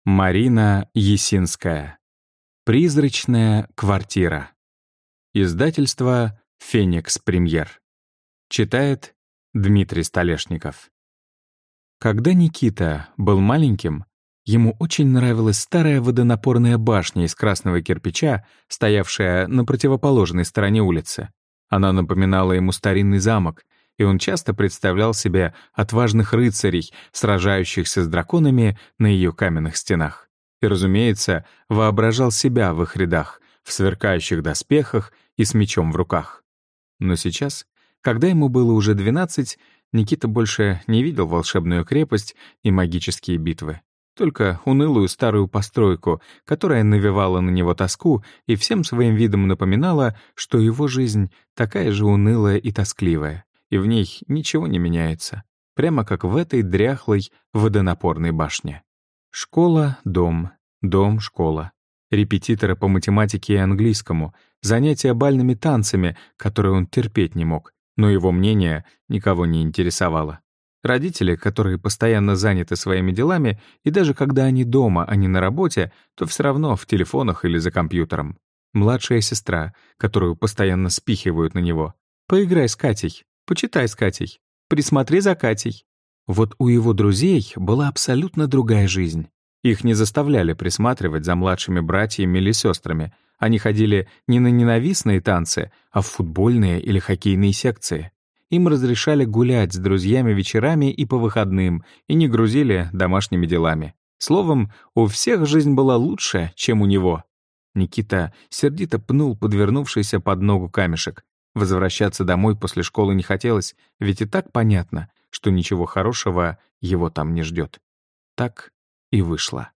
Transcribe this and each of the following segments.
Марина Есинская. Призрачная квартира. Издательство «Феникс Премьер». Читает Дмитрий Столешников. Когда Никита был маленьким, ему очень нравилась старая водонапорная башня из красного кирпича, стоявшая на противоположной стороне улицы. Она напоминала ему старинный замок, и он часто представлял себе отважных рыцарей, сражающихся с драконами на ее каменных стенах. И, разумеется, воображал себя в их рядах, в сверкающих доспехах и с мечом в руках. Но сейчас, когда ему было уже 12, Никита больше не видел волшебную крепость и магические битвы. Только унылую старую постройку, которая навевала на него тоску и всем своим видом напоминала, что его жизнь такая же унылая и тоскливая, и в ней ничего не меняется, прямо как в этой дряхлой водонапорной башне. Школа, дом, дом, школа. Репетиторы по математике и английскому, занятия бальными танцами, которые он терпеть не мог, но его мнение никого не интересовало. Родители, которые постоянно заняты своими делами, и даже когда они дома, а не на работе, то все равно в телефонах или за компьютером. Младшая сестра, которую постоянно спихивают на него. «Поиграй с Катей», «Почитай с Катей», «Присмотри за Катей». Вот у его друзей была абсолютно другая жизнь. Их не заставляли присматривать за младшими братьями или сестрами. Они ходили не на ненавистные танцы, а в футбольные или хоккейные секции. Им разрешали гулять с друзьями вечерами и по выходным, и не грузили домашними делами. Словом, у всех жизнь была лучше, чем у него. Никита сердито пнул подвернувшийся под ногу камешек. Возвращаться домой после школы не хотелось, ведь и так понятно, что ничего хорошего его там не ждет. Так и вышло.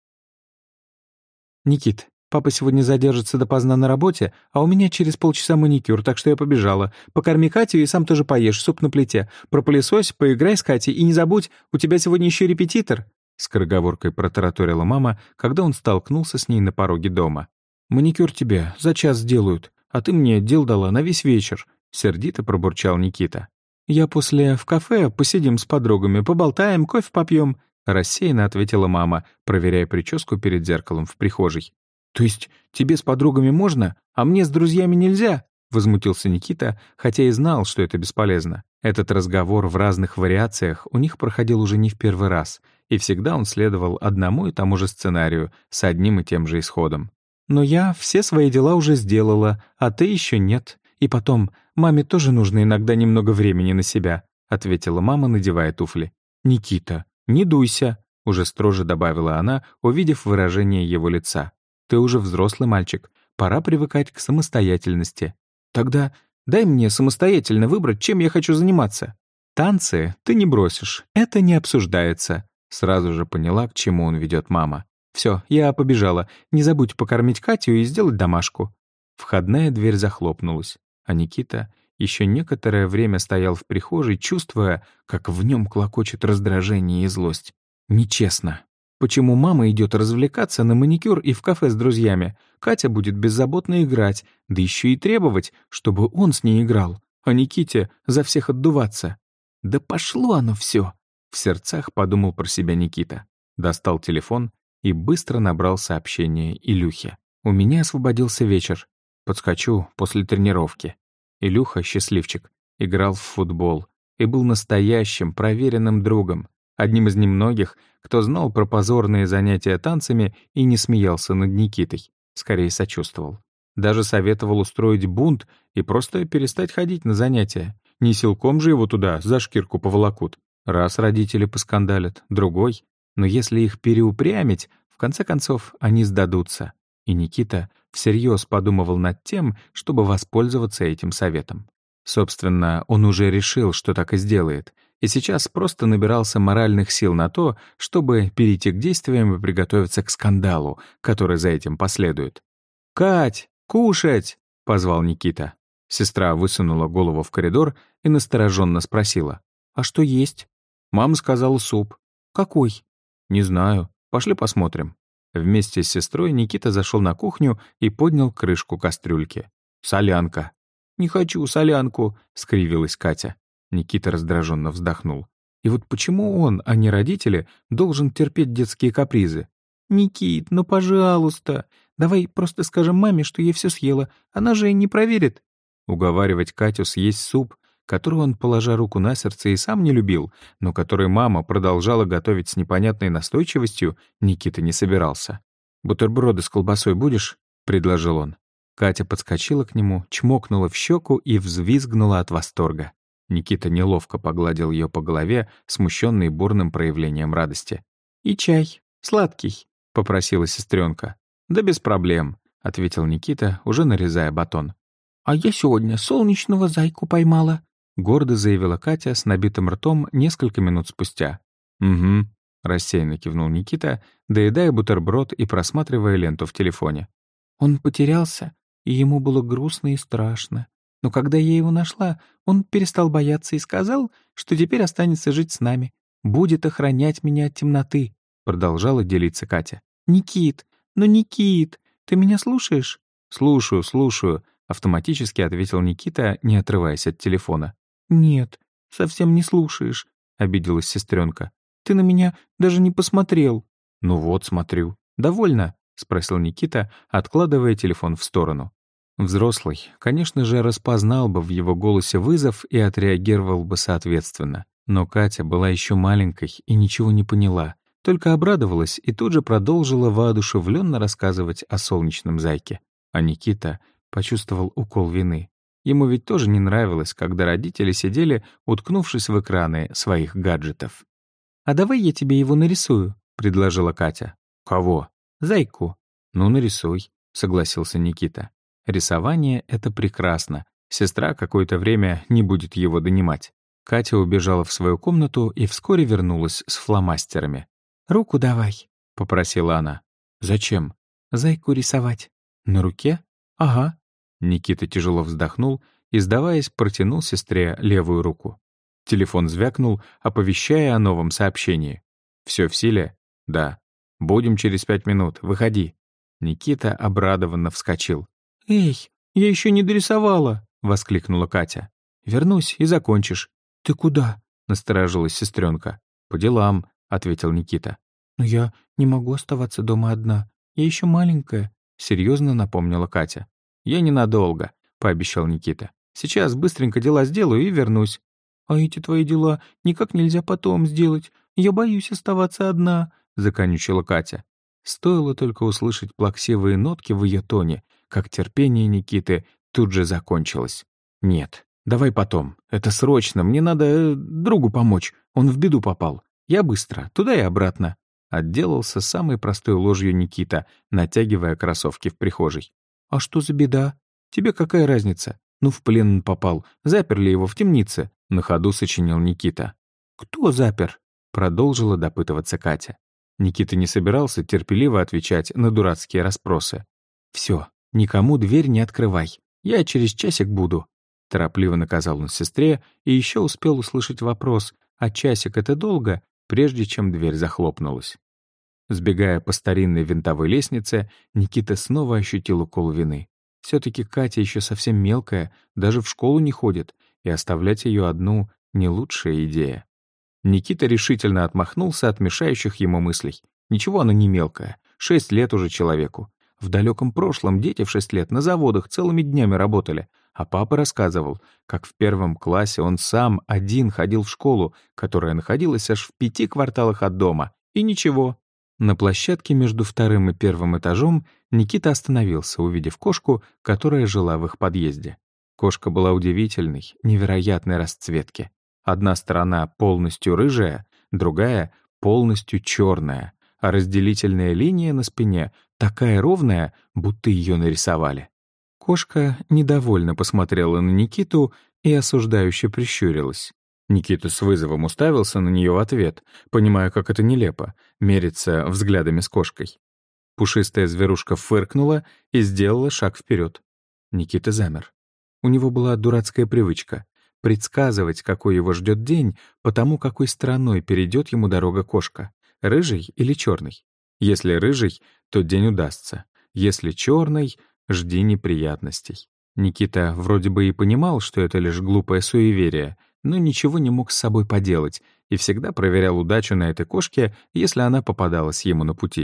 «Никит, папа сегодня задержится допоздна на работе, а у меня через полчаса маникюр, так что я побежала. Покорми Катю и сам тоже поешь, суп на плите. Пропылесось, поиграй с Катей и не забудь, у тебя сегодня еще репетитор», — скороговоркой протараторила мама, когда он столкнулся с ней на пороге дома. «Маникюр тебе за час сделают, а ты мне дел дала на весь вечер», — сердито пробурчал Никита. «Я после в кафе посидим с подругами, поболтаем, кофе попьем», — рассеянно ответила мама, проверяя прическу перед зеркалом в прихожей. «То есть тебе с подругами можно, а мне с друзьями нельзя?» — возмутился Никита, хотя и знал, что это бесполезно. Этот разговор в разных вариациях у них проходил уже не в первый раз, и всегда он следовал одному и тому же сценарию, с одним и тем же исходом. «Но я все свои дела уже сделала, а ты еще нет. И потом, маме тоже нужно иногда немного времени на себя», — ответила мама, надевая туфли. «Никита, не дуйся», — уже строже добавила она, увидев выражение его лица. «Ты уже взрослый мальчик, пора привыкать к самостоятельности. Тогда дай мне самостоятельно выбрать, чем я хочу заниматься». «Танцы ты не бросишь, это не обсуждается», — сразу же поняла, к чему он ведет мама. «Все, я побежала. Не забудь покормить Катю и сделать домашку». Входная дверь захлопнулась, а Никита еще некоторое время стоял в прихожей, чувствуя, как в нем клокочет раздражение и злость. Нечестно. Почему мама идет развлекаться на маникюр и в кафе с друзьями? Катя будет беззаботно играть, да еще и требовать, чтобы он с ней играл, а Никите за всех отдуваться. «Да пошло оно все!» — в сердцах подумал про себя Никита. Достал телефон и быстро набрал сообщение Илюхе. «У меня освободился вечер. Подскочу после тренировки». Илюха, счастливчик, играл в футбол и был настоящим, проверенным другом, одним из немногих, кто знал про позорные занятия танцами и не смеялся над Никитой, скорее сочувствовал. Даже советовал устроить бунт и просто перестать ходить на занятия. Не силком же его туда за шкирку поволокут. Раз родители поскандалят, другой. Но если их переупрямить, в конце концов они сдадутся. И Никита всерьез подумывал над тем, чтобы воспользоваться этим советом. Собственно, он уже решил, что так и сделает, и сейчас просто набирался моральных сил на то, чтобы перейти к действиям и приготовиться к скандалу, который за этим последует. «Кать, кушать!» — позвал Никита. Сестра высунула голову в коридор и настороженно спросила. «А что есть?» Мама сказала суп. «Какой?» «Не знаю. Пошли посмотрим». Вместе с сестрой Никита зашел на кухню и поднял крышку кастрюльки. «Солянка». «Не хочу солянку», — скривилась Катя. Никита раздраженно вздохнул. И вот почему он, а не родители, должен терпеть детские капризы? «Никит, ну пожалуйста, давай просто скажем маме, что я все съела, она же не проверит». Уговаривать Катю съесть суп, который он, положа руку на сердце, и сам не любил, но который мама продолжала готовить с непонятной настойчивостью, Никита не собирался. «Бутерброды с колбасой будешь?» — предложил он. Катя подскочила к нему, чмокнула в щеку и взвизгнула от восторга. Никита неловко погладил ее по голове, смущенный бурным проявлением радости. «И чай. Сладкий», — попросила сестренка. «Да без проблем», — ответил Никита, уже нарезая батон. «А я сегодня солнечного зайку поймала», — гордо заявила Катя с набитым ртом несколько минут спустя. «Угу», — рассеянно кивнул Никита, доедая бутерброд и просматривая ленту в телефоне. «Он потерялся, и ему было грустно и страшно. Но когда я его нашла, он перестал бояться и сказал, что теперь останется жить с нами, будет охранять меня от темноты», — продолжала делиться Катя. «Никит, ну, Никит, ты меня слушаешь?» «Слушаю, слушаю», — автоматически ответил Никита, не отрываясь от телефона. «Нет, совсем не слушаешь», — обиделась сестренка. «Ты на меня даже не посмотрел». «Ну вот, смотрю. Довольно?» — спросил Никита, откладывая телефон в сторону. Взрослый, конечно же, распознал бы в его голосе вызов и отреагировал бы соответственно. Но Катя была еще маленькой и ничего не поняла, только обрадовалась и тут же продолжила воодушевленно рассказывать о солнечном зайке. А Никита почувствовал укол вины. Ему ведь тоже не нравилось, когда родители сидели, уткнувшись в экраны своих гаджетов. «А давай я тебе его нарисую», — предложила Катя. «Кого?» «Зайку». «Ну, нарисуй», — согласился Никита. Рисование — это прекрасно. Сестра какое-то время не будет его донимать. Катя убежала в свою комнату и вскоре вернулась с фломастерами. «Руку давай», — попросила она. «Зачем?» «Зайку рисовать». «На руке?» «Ага». Никита тяжело вздохнул и, сдаваясь, протянул сестре левую руку. Телефон звякнул, оповещая о новом сообщении. «Все в силе?» «Да». «Будем через 5 минут. Выходи». Никита обрадованно вскочил. «Эй, я еще не дорисовала!» — воскликнула Катя. «Вернусь и закончишь». «Ты куда?» — насторожилась сестренка. «По делам», — ответил Никита. «Но я не могу оставаться дома одна. Я еще маленькая», — серьезно напомнила Катя. «Я ненадолго», — пообещал Никита. «Сейчас быстренько дела сделаю и вернусь». «А эти твои дела никак нельзя потом сделать. Я боюсь оставаться одна», — законючила Катя. Стоило только услышать плаксивые нотки в ее тоне, как терпение Никиты тут же закончилось. «Нет, давай потом. Это срочно. Мне надо другу помочь. Он в беду попал. Я быстро. Туда и обратно». Отделался самой простой ложью Никита, натягивая кроссовки в прихожей. «А что за беда? Тебе какая разница? Ну, в плен он попал. Заперли его в темнице», — на ходу сочинил Никита. «Кто запер?» — продолжила допытываться Катя. Никита не собирался терпеливо отвечать на дурацкие расспросы. «Все, никому дверь не открывай. Я через часик буду», — торопливо наказал он сестре и еще успел услышать вопрос, а часик — это долго, прежде чем дверь захлопнулась. Сбегая по старинной винтовой лестнице, Никита снова ощутил укол вины. Все-таки Катя еще совсем мелкая, даже в школу не ходит, и оставлять ее одну — не лучшая идея. Никита решительно отмахнулся от мешающих ему мыслей. Ничего она не мелкая, 6 лет уже человеку. В далеком прошлом дети в 6 лет на заводах целыми днями работали, а папа рассказывал, как в 1 классе он сам один ходил в школу, которая находилась аж в 5 кварталах от дома. И ничего. На площадке между 2-м и 1-м этажом Никита остановился, увидев кошку, которая жила в их подъезде. Кошка была удивительной, невероятной расцветки. Одна сторона полностью рыжая, другая полностью черная, а разделительная линия на спине такая ровная, будто ее нарисовали. Кошка недовольно посмотрела на Никиту и осуждающе прищурилась. Никита с вызовом уставился на нее в ответ, понимая, как это нелепо — мериться взглядами с кошкой. Пушистая зверушка фыркнула и сделала шаг вперед. Никита замер. У него была дурацкая привычка — предсказывать, какой его ждет день, потому какой стороной перейдет ему дорога кошка — рыжий или черный. Если рыжий, то день удастся. Если черный, жди неприятностей. Никита вроде бы и понимал, что это лишь глупое суеверие, но ничего не мог с собой поделать и всегда проверял удачу на этой кошке, если она попадалась ему на пути.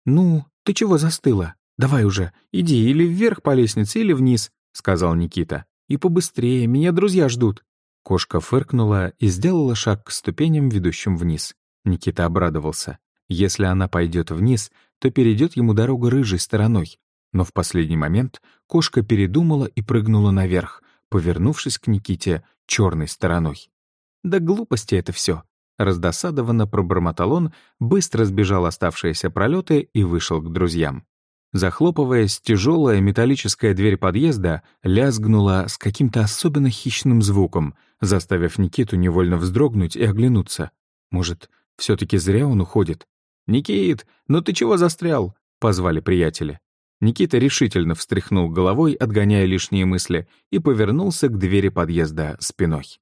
«Ну, ты чего застыла? Давай уже, иди или вверх по лестнице, или вниз», — сказал Никита. «И побыстрее, меня друзья ждут». Кошка фыркнула и сделала шаг к ступеням, ведущим вниз. Никита обрадовался. Если она пойдет вниз, то перейдет ему дорогу рыжей стороной. Но в последний момент кошка передумала и прыгнула наверх, повернувшись к Никите черной стороной. «Да глупости это все!» Раздосадованно пробормотал он, быстро сбежал оставшиеся пролеты и вышел к друзьям. Захлопываясь, тяжелая металлическая дверь подъезда лязгнула с каким-то особенно хищным звуком, заставив Никиту невольно вздрогнуть и оглянуться. Может, все-таки зря он уходит? «Никит, ну ты чего застрял?» — позвали приятели. Никита решительно встряхнул головой, отгоняя лишние мысли, и повернулся к двери подъезда спиной.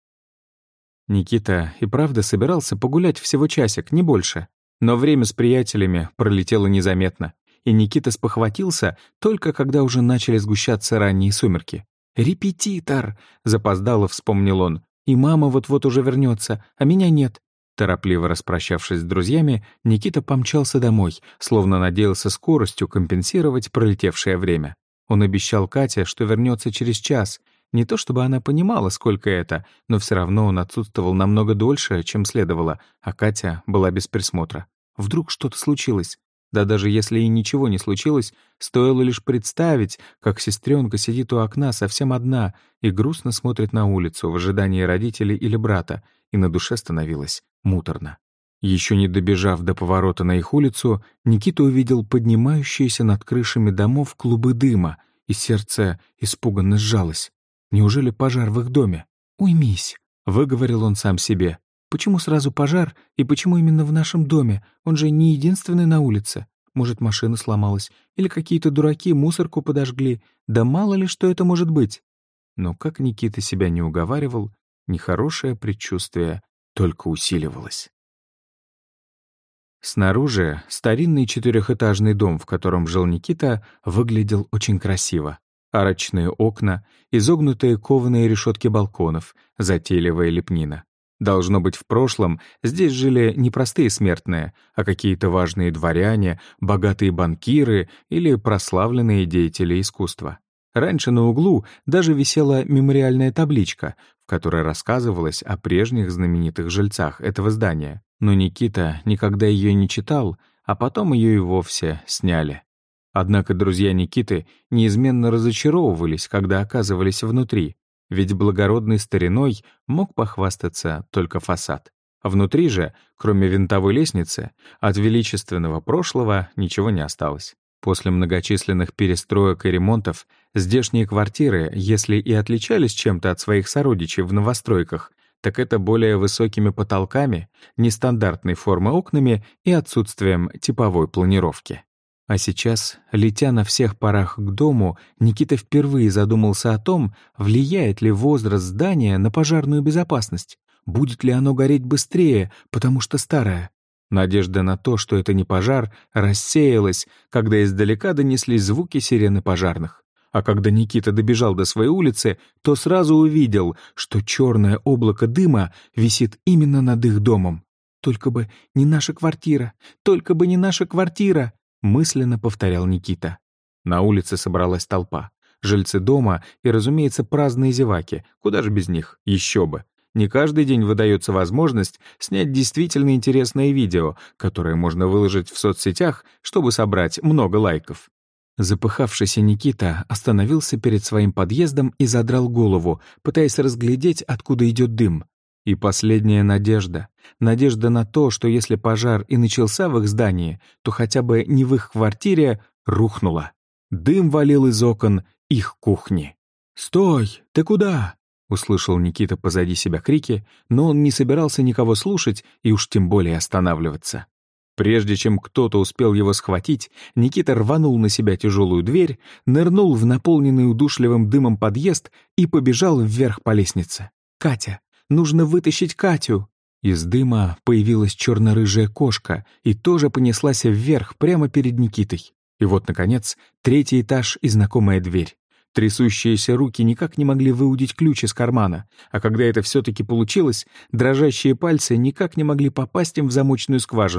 Никита и правда собирался погулять всего часик, не больше. Но время с приятелями пролетело незаметно, и Никита спохватился только когда уже начали сгущаться ранние сумерки. «Репетитор!» — запоздало вспомнил он. «И мама вот-вот уже вернется, а меня нет». Торопливо распрощавшись с друзьями, Никита помчался домой, словно надеялся скоростью компенсировать пролетевшее время. Он обещал Кате, что вернется через час. Не то чтобы она понимала, сколько это, но все равно он отсутствовал намного дольше, чем следовало, а Катя была без присмотра. Вдруг что-то случилось? Да даже если и ничего не случилось, стоило лишь представить, как сестренка сидит у окна совсем одна и грустно смотрит на улицу в ожидании родителей или брата, и на душе становилось муторно. Еще не добежав до поворота на их улицу, Никита увидел поднимающиеся над крышами домов клубы дыма, и сердце испуганно сжалось. Неужели пожар в их доме? «Уймись», — выговорил он сам себе. «Почему сразу пожар, и почему именно в нашем доме? Он же не единственный на улице. Может, машина сломалась, или какие-то дураки мусорку подожгли. Да мало ли, что это может быть». Но как Никита себя не уговаривал, нехорошее предчувствие только усиливалось. Снаружи старинный четырехэтажный дом, в котором жил Никита, выглядел очень красиво. Арочные окна, изогнутые кованые решетки балконов, затейливая лепнина. Должно быть, в прошлом здесь жили не простые смертные, а какие-то важные дворяне, богатые банкиры или прославленные деятели искусства. Раньше на углу даже висела мемориальная табличка, в которой рассказывалось о прежних знаменитых жильцах этого здания. Но Никита никогда ее не читал, а потом ее и вовсе сняли. Однако друзья Никиты неизменно разочаровывались, когда оказывались внутри, ведь благородной стариной мог похвастаться только фасад. Внутри же, кроме винтовой лестницы, от величественного прошлого ничего не осталось. После многочисленных перестроек и ремонтов здешние квартиры, если и отличались чем-то от своих сородичей в новостройках, так это более высокими потолками, нестандартной формы окнами и отсутствием типовой планировки. А сейчас, летя на всех парах к дому, Никита впервые задумался о том, влияет ли возраст здания на пожарную безопасность. Будет ли оно гореть быстрее, потому что старое? Надежда на то, что это не пожар, рассеялась, когда издалека донеслись звуки сирены пожарных. А когда Никита добежал до своей улицы, то сразу увидел, что черное облако дыма висит именно над их домом. «Только бы не наша квартира! Только бы не наша квартира!» мысленно повторял Никита. На улице собралась толпа. Жильцы дома и, разумеется, праздные зеваки. Куда же без них? Еще бы. Не каждый день выдается возможность снять действительно интересное видео, которое можно выложить в соцсетях, чтобы собрать много лайков. Запыхавшийся Никита остановился перед своим подъездом и задрал голову, пытаясь разглядеть, откуда идет дым. И последняя надежда. Надежда на то, что если пожар и начался в их здании, то хотя бы не в их квартире, рухнула. Дым валил из окон их кухни. «Стой! Ты куда?» — услышал Никита позади себя крики, но он не собирался никого слушать и уж тем более останавливаться. Прежде чем кто-то успел его схватить, Никита рванул на себя тяжелую дверь, нырнул в наполненный удушливым дымом подъезд и побежал вверх по лестнице. «Катя! Нужно вытащить Катю!» Из дыма появилась черно-рыжая кошка и тоже понеслась вверх прямо перед Никитой. И вот, наконец, третий этаж и знакомая дверь. Трясущиеся руки никак не могли выудить ключ из кармана, а когда это все-таки получилось, дрожащие пальцы никак не могли попасть им в замочную скважину.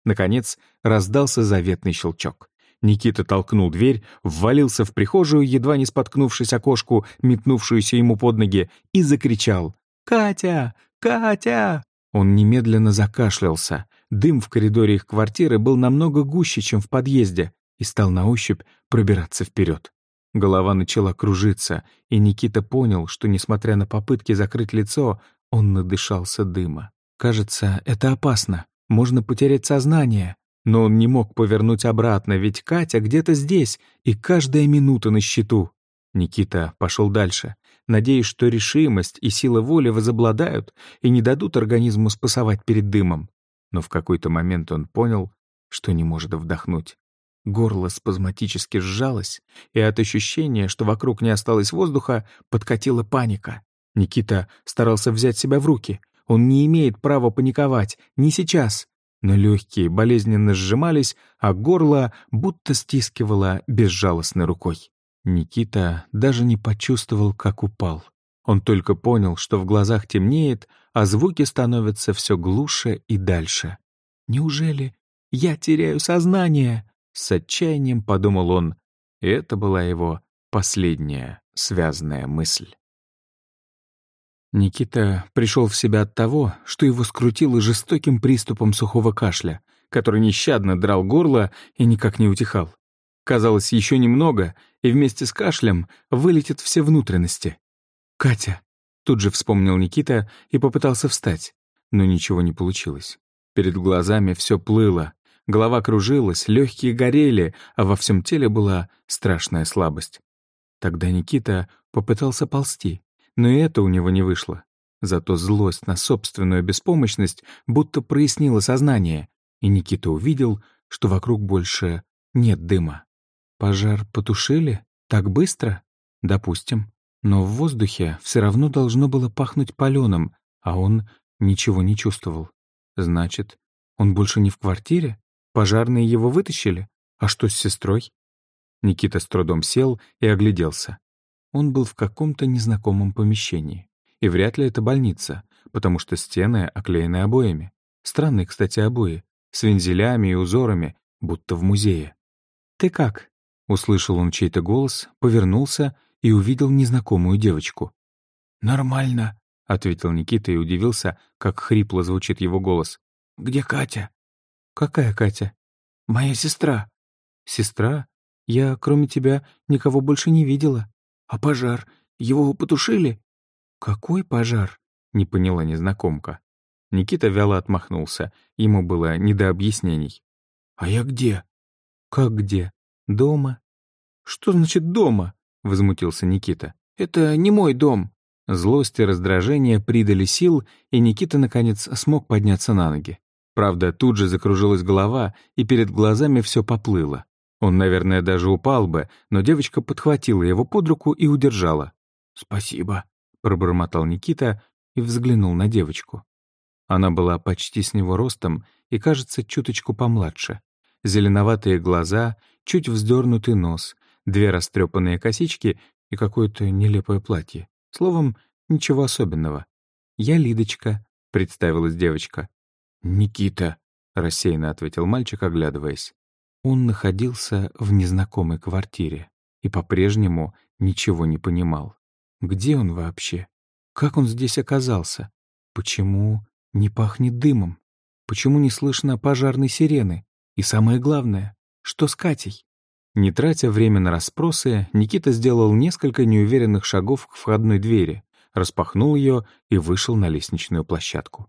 Наконец раздался заветный щелчок. Никита толкнул дверь, ввалился в прихожую, едва не споткнувшись о кошку, метнувшуюся ему под ноги, и закричал: «Катя! Катя!» Он немедленно закашлялся. Дым в коридоре их квартиры был намного гуще, чем в подъезде, и стал на ощупь пробираться вперед. Голова начала кружиться, и Никита понял, что, несмотря на попытки закрыть лицо, он надышался дыма. Кажется, это опасно, можно потерять сознание. Но он не мог повернуть обратно, ведь Катя где-то здесь, и каждая минута на счету. Никита пошел дальше, надеясь, что решимость и сила воли возобладают и не дадут организму спасовать перед дымом. Но в какой-то момент он понял, что не может вдохнуть. Горло спазматически сжалось, и от ощущения, что вокруг не осталось воздуха, подкатила паника. Никита старался взять себя в руки. Он не имеет права паниковать, не сейчас. Но легкие болезненно сжимались, а горло будто стискивало безжалостной рукой. Никита даже не почувствовал, как упал. Он только понял, что в глазах темнеет, а звуки становятся все глуше и дальше. «Неужели я теряю сознание?» — с отчаянием подумал он. И это была его последняя связанная мысль. Никита пришел в себя от того, что его скрутило жестоким приступом сухого кашля, который нещадно драл горло и никак не утихал. Казалось, еще немного, и вместе с кашлем вылетят все внутренности. «Катя!» — тут же вспомнил Никита и попытался встать, но ничего не получилось. Перед глазами все плыло, голова кружилась, легкие горели, а во всем теле была страшная слабость. Тогда Никита попытался ползти. Но и это у него не вышло. Зато злость на собственную беспомощность будто прояснила сознание, и Никита увидел, что вокруг больше нет дыма. Пожар потушили? Так быстро? Допустим. Но в воздухе все равно должно было пахнуть палёным, а он ничего не чувствовал. Значит, он больше не в квартире? Пожарные его вытащили? А что с сестрой? Никита с трудом сел и огляделся. Он был в каком-то незнакомом помещении. И вряд ли это больница, потому что стены оклеены обоями. Странные, кстати, обои, с вензелями и узорами, будто в музее. «Ты как?» — услышал он чей-то голос, повернулся и увидел незнакомую девочку. «Нормально», — ответил Никита и удивился, как хрипло звучит его голос. «Где Катя?» «Какая Катя?» «Моя сестра». «Сестра? Я, кроме тебя, никого больше не видела». «А пожар? Его потушили?» «Какой пожар?» — не поняла незнакомка. Никита вяло отмахнулся. Ему было не до объяснений. «А я где?» «Как где? Дома?» «Что значит «дома»?» — возмутился Никита. «Это не мой дом». Злость и раздражение придали сил, и Никита, наконец, смог подняться на ноги. Правда, тут же закружилась голова, и перед глазами все поплыло. Он, наверное, даже упал бы, но девочка подхватила его под руку и удержала. «Спасибо», — пробормотал Никита и взглянул на девочку. Она была почти с него ростом и, кажется, чуточку помладше. Зеленоватые глаза, чуть вздернутый нос, 2 растрепанные косички и какое-то нелепое платье. Словом, ничего особенного. «Я Лидочка», — представилась девочка. «Никита», — рассеянно ответил мальчик, оглядываясь. Он находился в незнакомой квартире и по-прежнему ничего не понимал. Где он вообще? Как он здесь оказался? Почему не пахнет дымом? Почему не слышно пожарной сирены? И самое главное, что с Катей? Не тратя время на расспросы, Никита сделал несколько неуверенных шагов к входной двери, распахнул ее и вышел на лестничную площадку.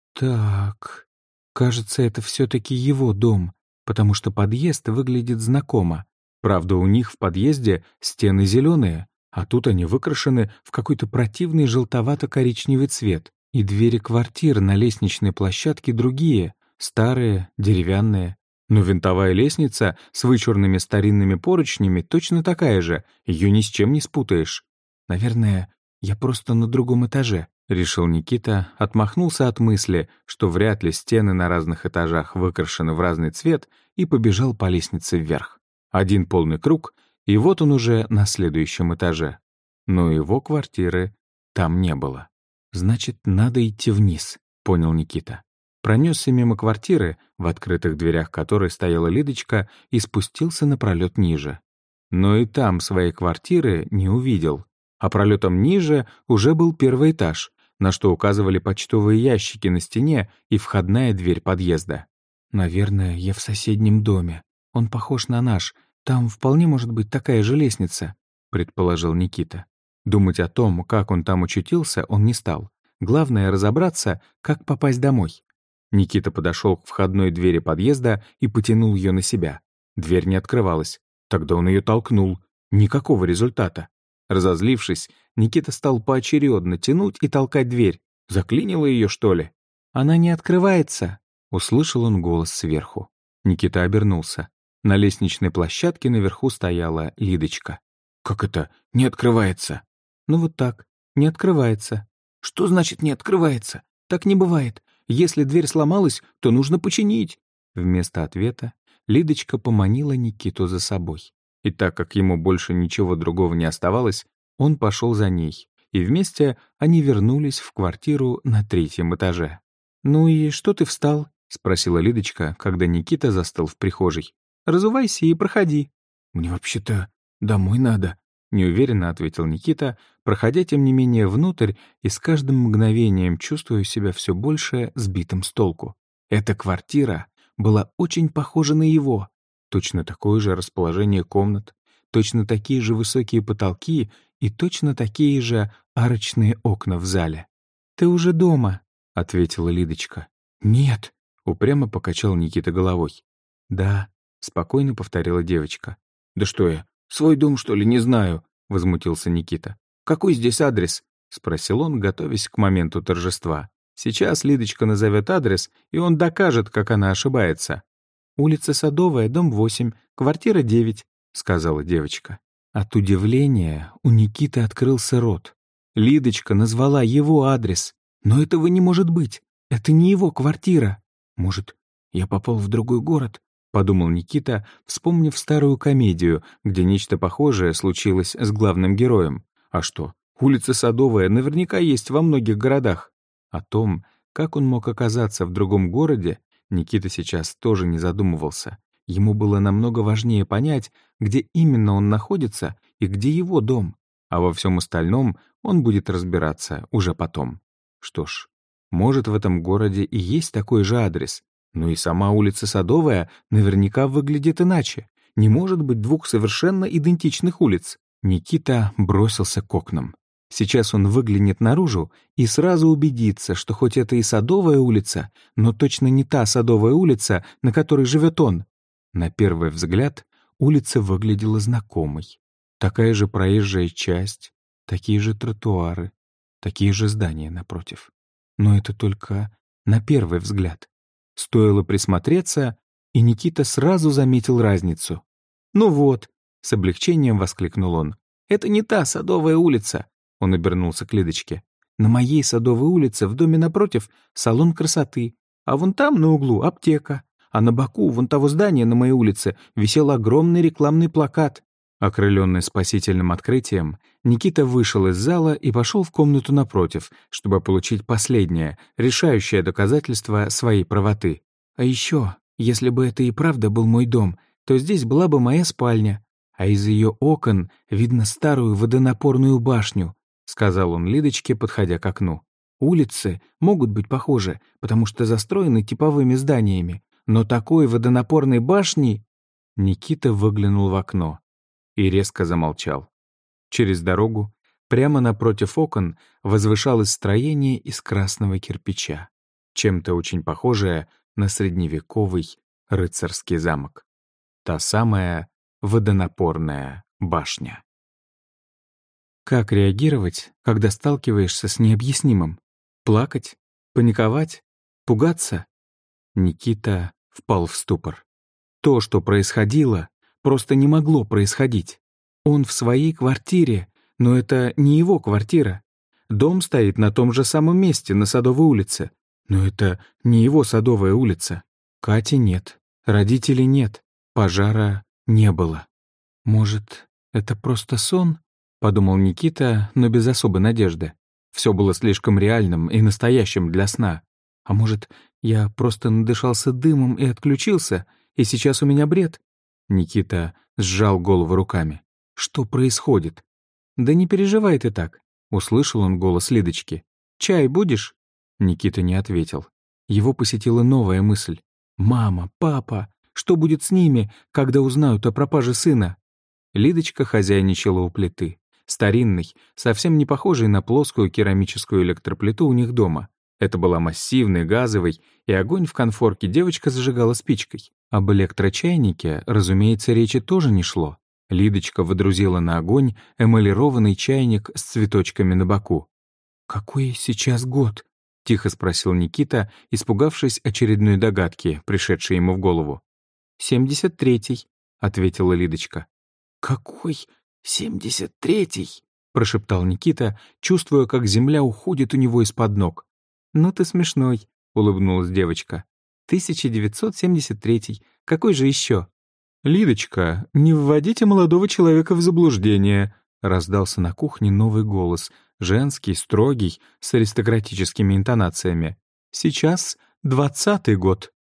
Так, кажется, это все-таки его дом, потому что подъезд выглядит знакомо. Правда, у них в подъезде стены зеленые, а тут они выкрашены в какой-то противный желтовато-коричневый цвет, и двери квартир на лестничной площадке другие, старые, деревянные. Но винтовая лестница с вычурными старинными поручнями точно такая же, ее ни с чем не спутаешь. Наверное, я просто на другом этаже, решил Никита, отмахнулся от мысли, что вряд ли стены на разных этажах выкрашены в разный цвет, и побежал по лестнице вверх. Один полный круг, и вот он уже на следующем этаже. Но его квартиры там не было. «Значит, надо идти вниз», — понял Никита. Пронесся мимо квартиры, в открытых дверях которой стояла Лидочка, и спустился на пролет ниже. Но и там своей квартиры не увидел. А пролетом ниже уже был первый этаж, на что указывали почтовые ящики на стене и входная дверь подъезда. «Наверное, я в соседнем доме. Он похож на наш. Там вполне может быть такая же лестница», — предположил Никита. Думать о том, как он там очутился, он не стал. Главное — разобраться, как попасть домой. Никита подошел к входной двери подъезда и потянул ее на себя. Дверь не открывалась. Тогда он ее толкнул. Никакого результата. Разозлившись, Никита стал поочередно тянуть и толкать дверь. Заклинило ее, что ли? «Она не открывается!» — услышал он голос сверху. Никита обернулся. На лестничной площадке наверху стояла Лидочка. «Как это не открывается?» «Ну вот так, не открывается». «Что значит не открывается? Так не бывает. Если дверь сломалась, то нужно починить». Вместо ответа Лидочка поманила Никиту за собой. И так как ему больше ничего другого не оставалось, он пошел за ней, и вместе они вернулись в квартиру на 3-м этаже. «Ну и что ты встал?» — спросила Лидочка, когда Никита застыл в прихожей. «Разувайся и проходи». «Мне вообще-то домой надо», — неуверенно ответил Никита, проходя, тем не менее, внутрь и с каждым мгновением чувствуя себя все больше сбитым с толку. Эта квартира была очень похожа на его. Точно такое же расположение комнат, точно такие же высокие потолки и точно такие же арочные окна в зале. «Ты уже дома», — ответила Лидочка. «Нет», — упрямо покачал Никита головой. «Да», — спокойно повторила девочка. «Да что я, свой дом, что ли, не знаю?» — возмутился Никита. «Какой здесь адрес?» — спросил он, готовясь к моменту торжества. Сейчас Лидочка назовет адрес, и он докажет, как она ошибается. «Улица Садовая, дом 8, квартира 9», — сказала девочка. От удивления у Никиты открылся рот. Лидочка назвала его адрес. Но этого не может быть. Это не его квартира. «Может, я попал в другой город?» — подумал Никита, вспомнив старую комедию, где нечто похожее случилось с главным героем. А что, улица Садовая наверняка есть во многих городах. О том, как он мог оказаться в другом городе, Никита сейчас тоже не задумывался. Ему было намного важнее понять, где именно он находится и где его дом, а во всем остальном он будет разбираться уже потом. Что ж, может, в этом городе и есть такой же адрес, но и сама улица Садовая наверняка выглядит иначе. Не может быть двух совершенно идентичных улиц. Никита бросился к окнам. Сейчас он выглянет наружу и сразу убедится, что хоть это и Садовая улица, но точно не та Садовая улица, на которой живет он. На первый взгляд улица выглядела знакомой. Такая же проезжая часть, такие же тротуары, такие же здания напротив. Но это только на первый взгляд. Стоило присмотреться, и Никита сразу заметил разницу. «Ну вот», — с облегчением воскликнул он, — «это не та Садовая улица». Он обернулся к Лидочке. «На моей Садовой улице в доме напротив салон красоты, а вон там на углу аптека, а на боку вон того здания на моей улице висел огромный рекламный плакат». Окрыленный спасительным открытием, Никита вышел из зала и пошел в комнату напротив, чтобы получить последнее, решающее доказательство своей правоты. «А еще, если бы это и правда был мой дом, то здесь была бы моя спальня, а из ее окон видно старую водонапорную башню», — сказал он Лидочке, подходя к окну. «Улицы могут быть похожи, потому что застроены типовыми зданиями, но такой водонапорной башни...» Никита выглянул в окно и резко замолчал. Через дорогу, прямо напротив окон, возвышалось строение из красного кирпича, чем-то очень похожее на средневековый рыцарский замок. Та самая водонапорная башня. Как реагировать, когда сталкиваешься с необъяснимым? Плакать? Паниковать? Пугаться? Никита впал в ступор. То, что происходило, просто не могло происходить. Он в своей квартире, но это не его квартира. Дом стоит на том же самом месте, на Садовой улице, но это не его Садовая улица. Кати нет, родителей нет, пожара не было. «Может, это просто сон?» — подумал Никита, но без особой надежды. Все было слишком реальным и настоящим для сна. А может, Я просто надышался дымом и отключился, и сейчас у меня бред». Никита сжал голову руками. «Что происходит?» «Да не переживай ты так», — услышал он голос Лидочки. «Чай будешь?» Никита не ответил. Его посетила новая мысль. «Мама, папа, что будет с ними, когда узнают о пропаже сына?» Лидочка хозяйничала у плиты. Старинной, совсем не похожей на плоскую керамическую электроплиту у них дома. Это была массивной, газовой, и огонь в конфорке девочка зажигала спичкой. Об электрочайнике, разумеется, речи тоже не шло. Лидочка водрузила на огонь эмалированный чайник с цветочками на боку. «Какой сейчас год?» — тихо спросил Никита, испугавшись очередной догадки, пришедшей ему в голову. «73-й», — ответила Лидочка. «Какой 73-й?» — прошептал Никита, чувствуя, как земля уходит у него из-под ног. «Ну ты смешной», — улыбнулась девочка. 1973-й. Какой же еще? «Лидочка, не вводите молодого человека в заблуждение», — раздался на кухне новый голос, женский, строгий, с аристократическими интонациями. «Сейчас 20-й год».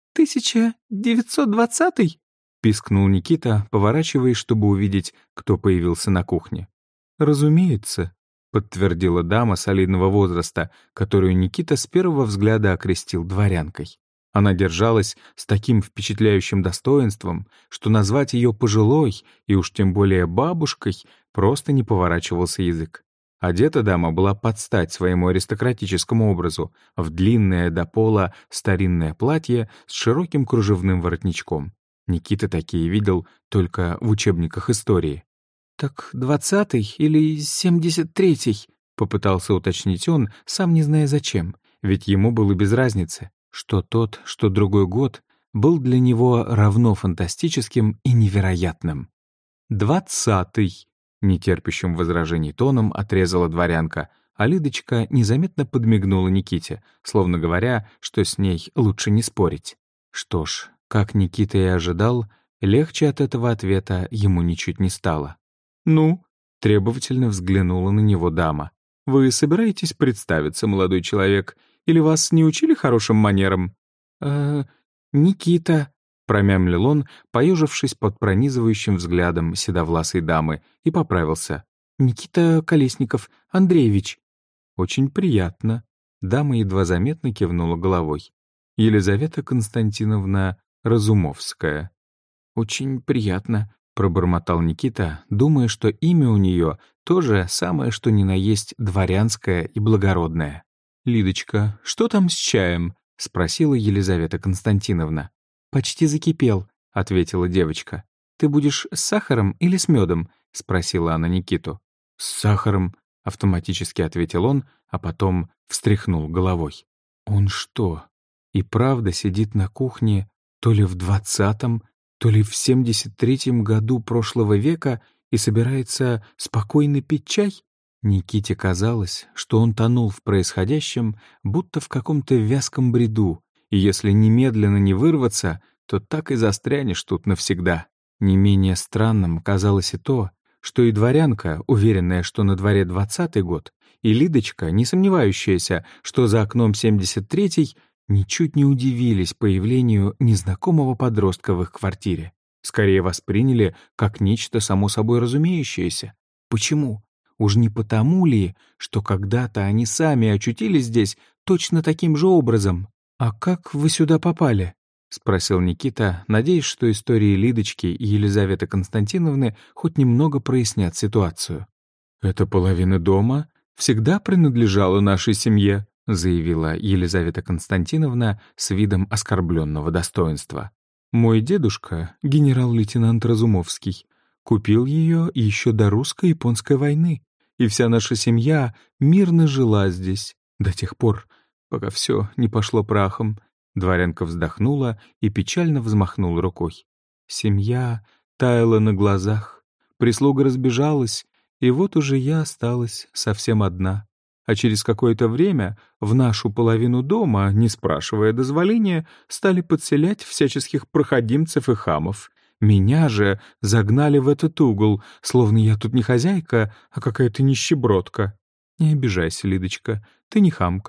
1920-й? — пискнул Никита, поворачиваясь, чтобы увидеть, кто появился на кухне. «Разумеется», — подтвердила дама солидного возраста, которую Никита с первого взгляда окрестил дворянкой. Она держалась с таким впечатляющим достоинством, что назвать ее пожилой и уж тем более бабушкой просто не поворачивался язык. Одета дама была под стать своему аристократическому образу в длинное до пола старинное платье с широким кружевным воротничком. Никита такие видел только в учебниках истории. «Так 20-й или 73-й?» — попытался уточнить он, сам не зная зачем, ведь ему было без разницы. Что тот, что другой год был для него равно фантастическим и невероятным. 20-й, нетерпящим возражений тоном отрезала дворянка, а Лидочка незаметно подмигнула Никите, словно говоря, что с ней лучше не спорить. Что ж, как Никита и ожидал, легче от этого ответа ему ничуть не стало. «Ну?» — требовательно взглянула на него дама. «Вы собираетесь представиться, молодой человек? Или вас не учили хорошим манерам?» Никита», — промямлил он, поежившись под пронизывающим взглядом седовласой дамы, и поправился. «Никита Колесников Андреевич». «Очень приятно», — дама едва заметно кивнула головой. «Елизавета Константиновна Разумовская». «Очень приятно», — пробормотал Никита, думая, что имя у нее тоже самое что ни на есть дворянское и благородное. «Лидочка, что там с чаем?» — спросила Елизавета Константиновна. «Почти закипел», — ответила девочка. «Ты будешь с сахаром или с медом?» — спросила она Никиту. «С сахаром», — автоматически ответил он, а потом встряхнул головой. «Он что, и правда сидит на кухне то ли в 20-м, то ли в 73-м году прошлого века и собирается спокойно пить чай?» Никите казалось, что он тонул в происходящем, будто в каком-то вязком бреду, и если немедленно не вырваться, то так и застрянешь тут навсегда. Не менее странным казалось и то, что и дворянка, уверенная, что на дворе 20-й год, и Лидочка, не сомневающаяся, что за окном 73-й, ничуть не удивились появлению незнакомого подростка в их квартире. Скорее восприняли как нечто само собой разумеющееся. Почему? Уж не потому ли, что когда-то они сами очутились здесь точно таким же образом? «А как вы сюда попали?» — спросил Никита, надеясь, что истории Лидочки и Елизаветы Константиновны хоть немного прояснят ситуацию. «Эта половина дома всегда принадлежала нашей семье», — заявила Елизавета Константиновна с видом оскорбленного достоинства. «Мой дедушка, генерал-лейтенант Разумовский, купил ее еще до русско-японской войны, и вся наша семья мирно жила здесь до тех пор, пока все не пошло прахом». Дворянка вздохнула и печально взмахнула рукой. Семья таяла на глазах, прислуга разбежалась, и вот уже я осталась совсем одна. А через какое-то время в нашу половину дома, не спрашивая дозволения, стали подселять всяческих проходимцев и хамов. Меня же загнали в этот угол, словно я тут не хозяйка, а какая-то нищебродка. Не обижайся, Лидочка, ты не хамка.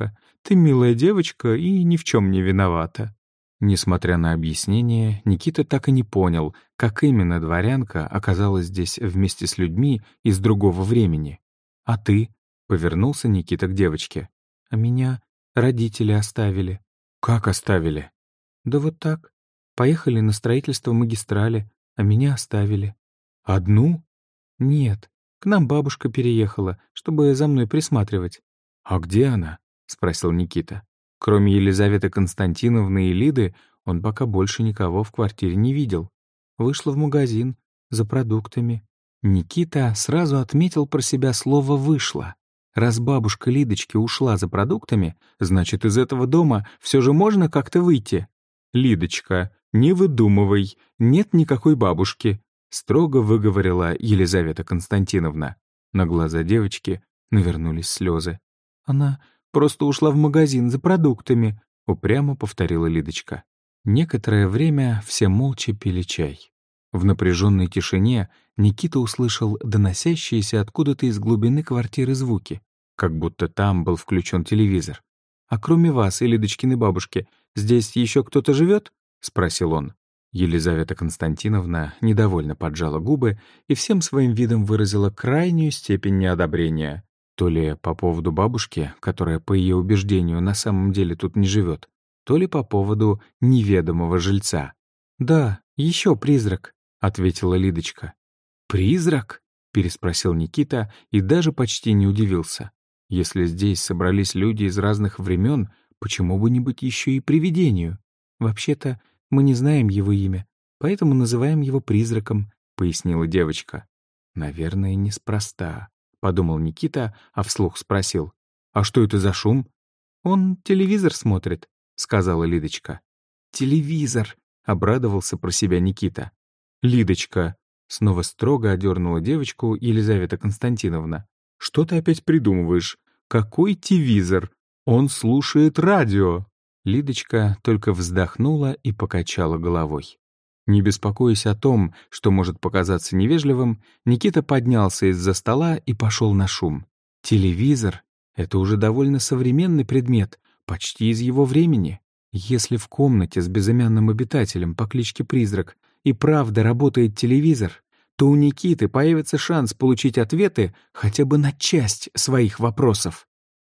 Ты милая девочка и ни в чем не виновата». Несмотря на объяснение, Никита так и не понял, как именно дворянка оказалась здесь вместе с людьми из другого времени. «А ты?» — повернулся Никита к девочке. «А меня родители оставили». «Как оставили?» «Да вот так. Поехали на строительство магистрали, а меня оставили». «Одну?» «Нет, к нам бабушка переехала, чтобы за мной присматривать». «А где она?» — спросил Никита. Кроме Елизаветы Константиновны и Лиды, он пока больше никого в квартире не видел. Вышла в магазин за продуктами. Никита сразу отметил про себя слово «вышла». Раз бабушка Лидочки ушла за продуктами, значит, из этого дома все же можно как-то выйти. «Лидочка, не выдумывай, нет никакой бабушки», — строго выговорила Елизавета Константиновна. На глаза девочки навернулись слезы. «Она просто ушла в магазин за продуктами», — упрямо повторила Лидочка. Некоторое время все молча пили чай. В напряженной тишине Никита услышал доносящиеся откуда-то из глубины квартиры звуки, как будто там был включен телевизор. «А кроме вас и Лидочкиной бабушки, здесь еще кто-то живет?» — спросил он. Елизавета Константиновна недовольно поджала губы и всем своим видом выразила крайнюю степень неодобрения. То ли по поводу бабушки, которая, по ее убеждению, на самом деле тут не живет, то ли по поводу неведомого жильца. «Да, еще призрак», — ответила Лидочка. «Призрак?» — переспросил Никита и даже почти не удивился. Если здесь собрались люди из разных времен, почему бы не быть еще и привидению? «Вообще-то мы не знаем его имя, поэтому называем его призраком», — пояснила девочка. «Наверное, неспроста», — подумал Никита, а вслух спросил. «А что это за шум?» «Он телевизор смотрит», — сказала Лидочка. «Телевизор», — обрадовался про себя Никита. «Лидочка», — снова строго одернула девочку Елизавета Константиновна. «Что ты опять придумываешь? Какой телевизор? Он слушает радио». Лидочка только вздохнула и покачала головой. Не беспокоясь о том, что может показаться невежливым, Никита поднялся из-за стола и пошел на шум. Телевизор — это уже довольно современный предмет, почти из его времени. Если в комнате с безымянным обитателем по кличке Призрак и правда работает телевизор, то у Никиты появится шанс получить ответы хотя бы на часть своих вопросов.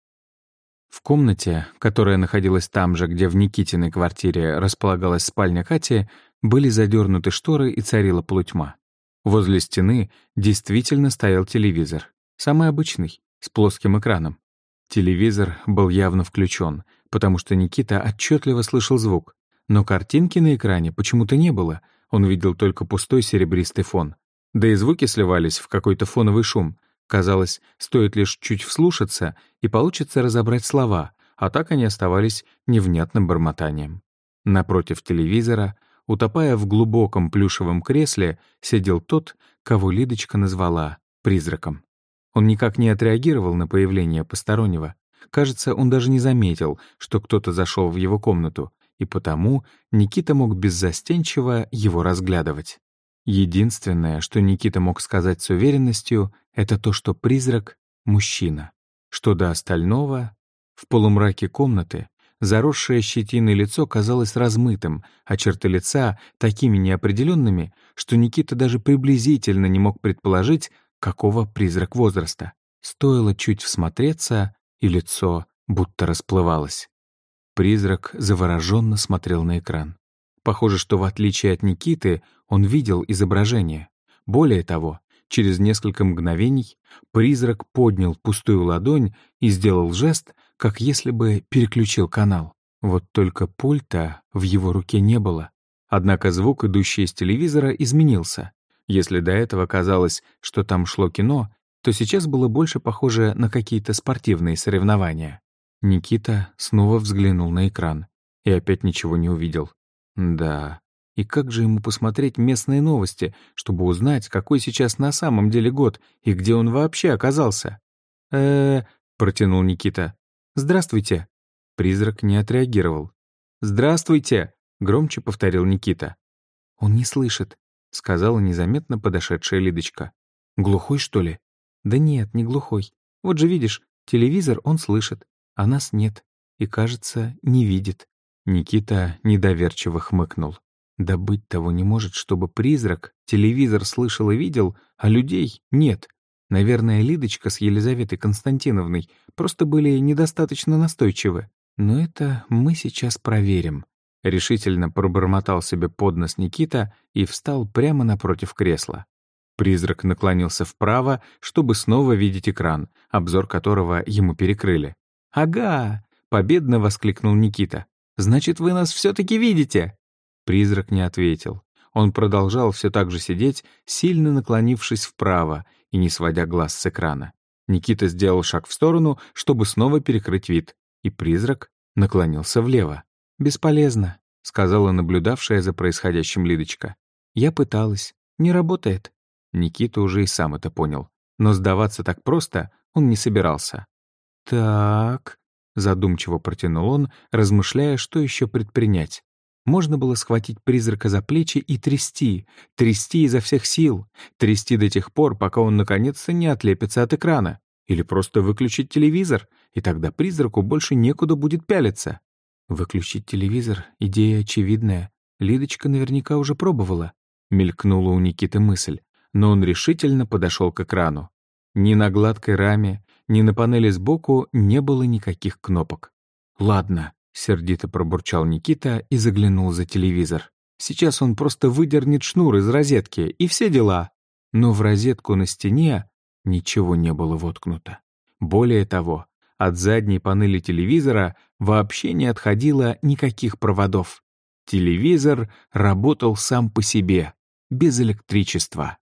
В комнате, которая находилась там же, где в Никитиной квартире располагалась спальня Кати, были задернуты шторы и царила полутьма. Возле стены действительно стоял телевизор. Самый обычный, с плоским экраном. Телевизор был явно включен, потому что Никита отчетливо слышал звук. Но картинки на экране почему-то не было, он видел только пустой серебристый фон. Да и звуки сливались в какой-то фоновый шум. Казалось, стоит лишь чуть вслушаться, и получится разобрать слова, а так они оставались невнятным бормотанием. Напротив телевизора, утопая в глубоком плюшевом кресле, сидел тот, кого Лидочка назвала призраком. Он никак не отреагировал на появление постороннего. Кажется, он даже не заметил, что кто-то зашел в его комнату, и потому Никита мог беззастенчиво его разглядывать. Единственное, что Никита мог сказать с уверенностью, это то, что призрак — мужчина. Что до остального, в полумраке комнаты заросшее щетиной лицо казалось размытым, а черты лица — такими неопределенными, что Никита даже приблизительно не мог предположить, какого призрак возраста. Стоило чуть всмотреться, и лицо будто расплывалось. Призрак завороженно смотрел на экран. Похоже, что в отличие от Никиты, он видел изображение. Более того, через несколько мгновений призрак поднял пустую ладонь и сделал жест, как если бы переключил канал. Вот только пульта в его руке не было. Однако звук, идущий из телевизора, изменился. Если до этого казалось, что там шло кино, то сейчас было больше похоже на какие-то спортивные соревнования. Никита снова взглянул на экран и опять ничего не увидел. Да, и как же ему посмотреть местные новости, чтобы узнать, какой сейчас на самом деле год и где он вообще оказался? Протянул Никита. «Здравствуйте». Призрак не отреагировал. «Здравствуйте», — громче повторил Никита. «Он не слышит», — сказала незаметно подошедшая Лидочка. «Глухой, что ли?» «Да нет, не глухой. Вот же видишь, телевизор он слышит, а нас нет». и, кажется, не видит». Никита недоверчиво хмыкнул. «Да быть того не может, чтобы призрак телевизор слышал и видел, а людей нет. Наверное, Лидочка с Елизаветой Константиновной просто были недостаточно настойчивы. Но это мы сейчас проверим». Решительно пробормотал себе под нос Никита и встал прямо напротив кресла. Призрак наклонился вправо, чтобы снова видеть экран, обзор которого ему перекрыли. «Ага!» — победно воскликнул Никита. «Значит, вы нас все-таки видите?» Призрак не ответил. Он продолжал все так же сидеть, сильно наклонившись вправо и не сводя глаз с экрана. Никита сделал шаг в сторону, чтобы снова перекрыть вид, и призрак наклонился влево. «Бесполезно», — сказала наблюдавшая за происходящим Лидочка. «Я пыталась. Не работает». Никита уже и сам это понял. Но сдаваться так просто он не собирался. «Так», — задумчиво протянул он, размышляя, что еще предпринять. Можно было схватить призрака за плечи и трясти изо всех сил, трясти до тех пор, пока он наконец-то не отлепится от экрана. Или просто выключить телевизор, и тогда призраку больше некуда будет пялиться. Выключить телевизор — идея очевидная. Лидочка наверняка уже пробовала. Мелькнула у Никиты мысль, но он решительно подошел к экрану. Ни на гладкой раме, ни на панели сбоку не было никаких кнопок. «Ладно», — сердито пробурчал Никита и заглянул за телевизор. «Сейчас он просто выдернет шнур из розетки, и все дела». Но в розетку на стене ничего не было воткнуто. Более того, от задней панели телевизора вообще не отходило никаких проводов. Телевизор работал сам по себе, без электричества.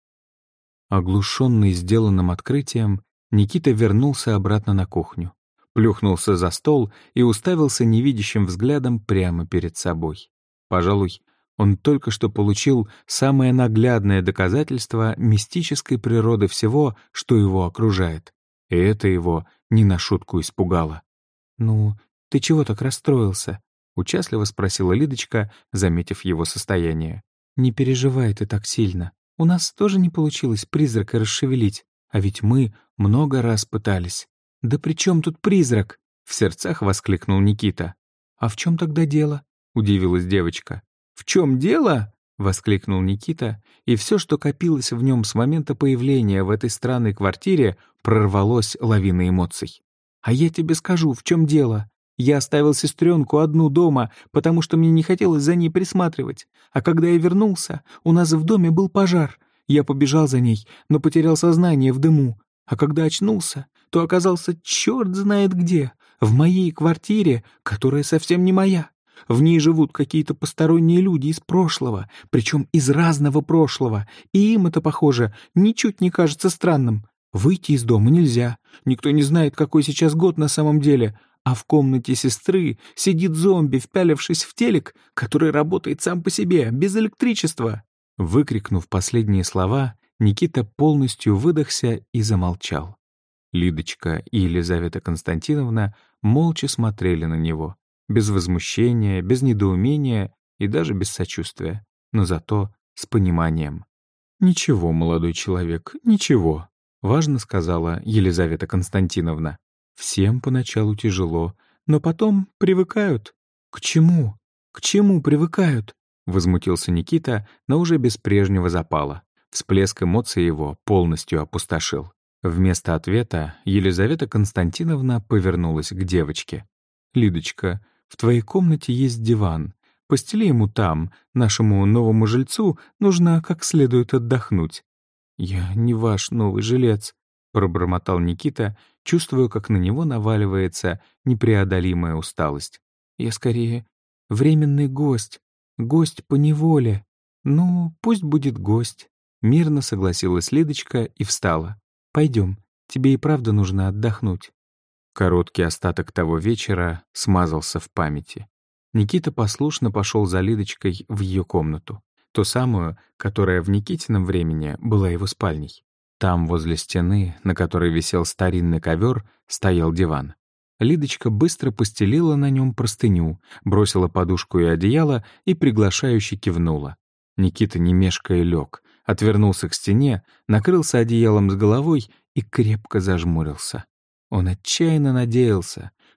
Оглушенный сделанным открытием, Никита вернулся обратно на кухню, плюхнулся за стол и уставился невидящим взглядом прямо перед собой. Пожалуй, он только что получил самое наглядное доказательство мистической природы всего, что его окружает. И это его не на шутку испугало. «Ну, ты чего так расстроился?» — участливо спросила Лидочка, заметив его состояние. «Не переживай ты так сильно. У нас тоже не получилось призрака расшевелить, а ведь мы много раз пытались». «Да при чем тут призрак?» — в сердцах воскликнул Никита. «А в чем тогда дело?» — удивилась девочка. «В чем дело?» — воскликнул Никита, и все, что копилось в нем с момента появления в этой странной квартире, прорвалось лавиной эмоций. «А я тебе скажу, в чем дело. Я оставил сестренку одну дома, потому что мне не хотелось за ней присматривать. А когда я вернулся, у нас в доме был пожар. Я побежал за ней, но потерял сознание в дыму. А когда очнулся, то оказался черт знает где, в моей квартире, которая совсем не моя. В ней живут какие-то посторонние люди из прошлого, причем из разного прошлого, и им это, похоже, ничуть не кажется странным. Выйти из дома нельзя, никто не знает, какой сейчас год на самом деле, а в комнате сестры сидит зомби, впялившись в телек, который работает сам по себе, без электричества». Выкрикнув последние слова, Никита полностью выдохся и замолчал. Лидочка и Елизавета Константиновна молча смотрели на него, без возмущения, без недоумения и даже без сочувствия, но зато с пониманием. «Ничего, молодой человек, ничего», — важно сказала Елизавета Константиновна. «Всем поначалу тяжело, но потом привыкают». «К чему? К чему привыкают?» — возмутился Никита, но уже без прежнего запала. Всплеск эмоций его полностью опустошил. Вместо ответа Елизавета Константиновна повернулась к девочке. «Лидочка, в твоей комнате есть диван. Постели ему там, нашему новому жильцу нужно как следует отдохнуть». «Я не ваш новый жилец», — пробормотал Никита, чувствуя, как на него наваливается непреодолимая усталость. «Я скорее временный гость, гость по неволе». «Ну, пусть будет гость», — мирно согласилась Лидочка и встала. «Пойдем, тебе и правда нужно отдохнуть». Короткий остаток того вечера смазался в памяти. Никита послушно пошел за Лидочкой в ее комнату, ту самую, которая в Никитином времени была его спальней. Там, возле стены, на которой висел старинный ковер, стоял диван. Лидочка быстро постелила на нем простыню, бросила подушку и одеяло и приглашающе кивнула. Никита, не мешкая, лег, отвернулся к стене, накрылся одеялом с головой и крепко зажмурился. Он отчаянно надеялся,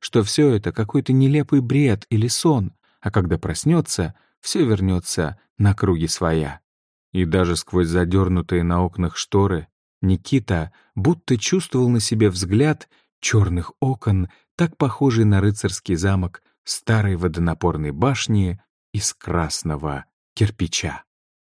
что все это какой-то нелепый бред или сон, а когда проснется, все вернется на круги своя. И даже сквозь задернутые на окнах шторы Никита будто чувствовал на себе взгляд черных окон, так похожий на рыцарский замок старой водонапорной башни из красного кирпича.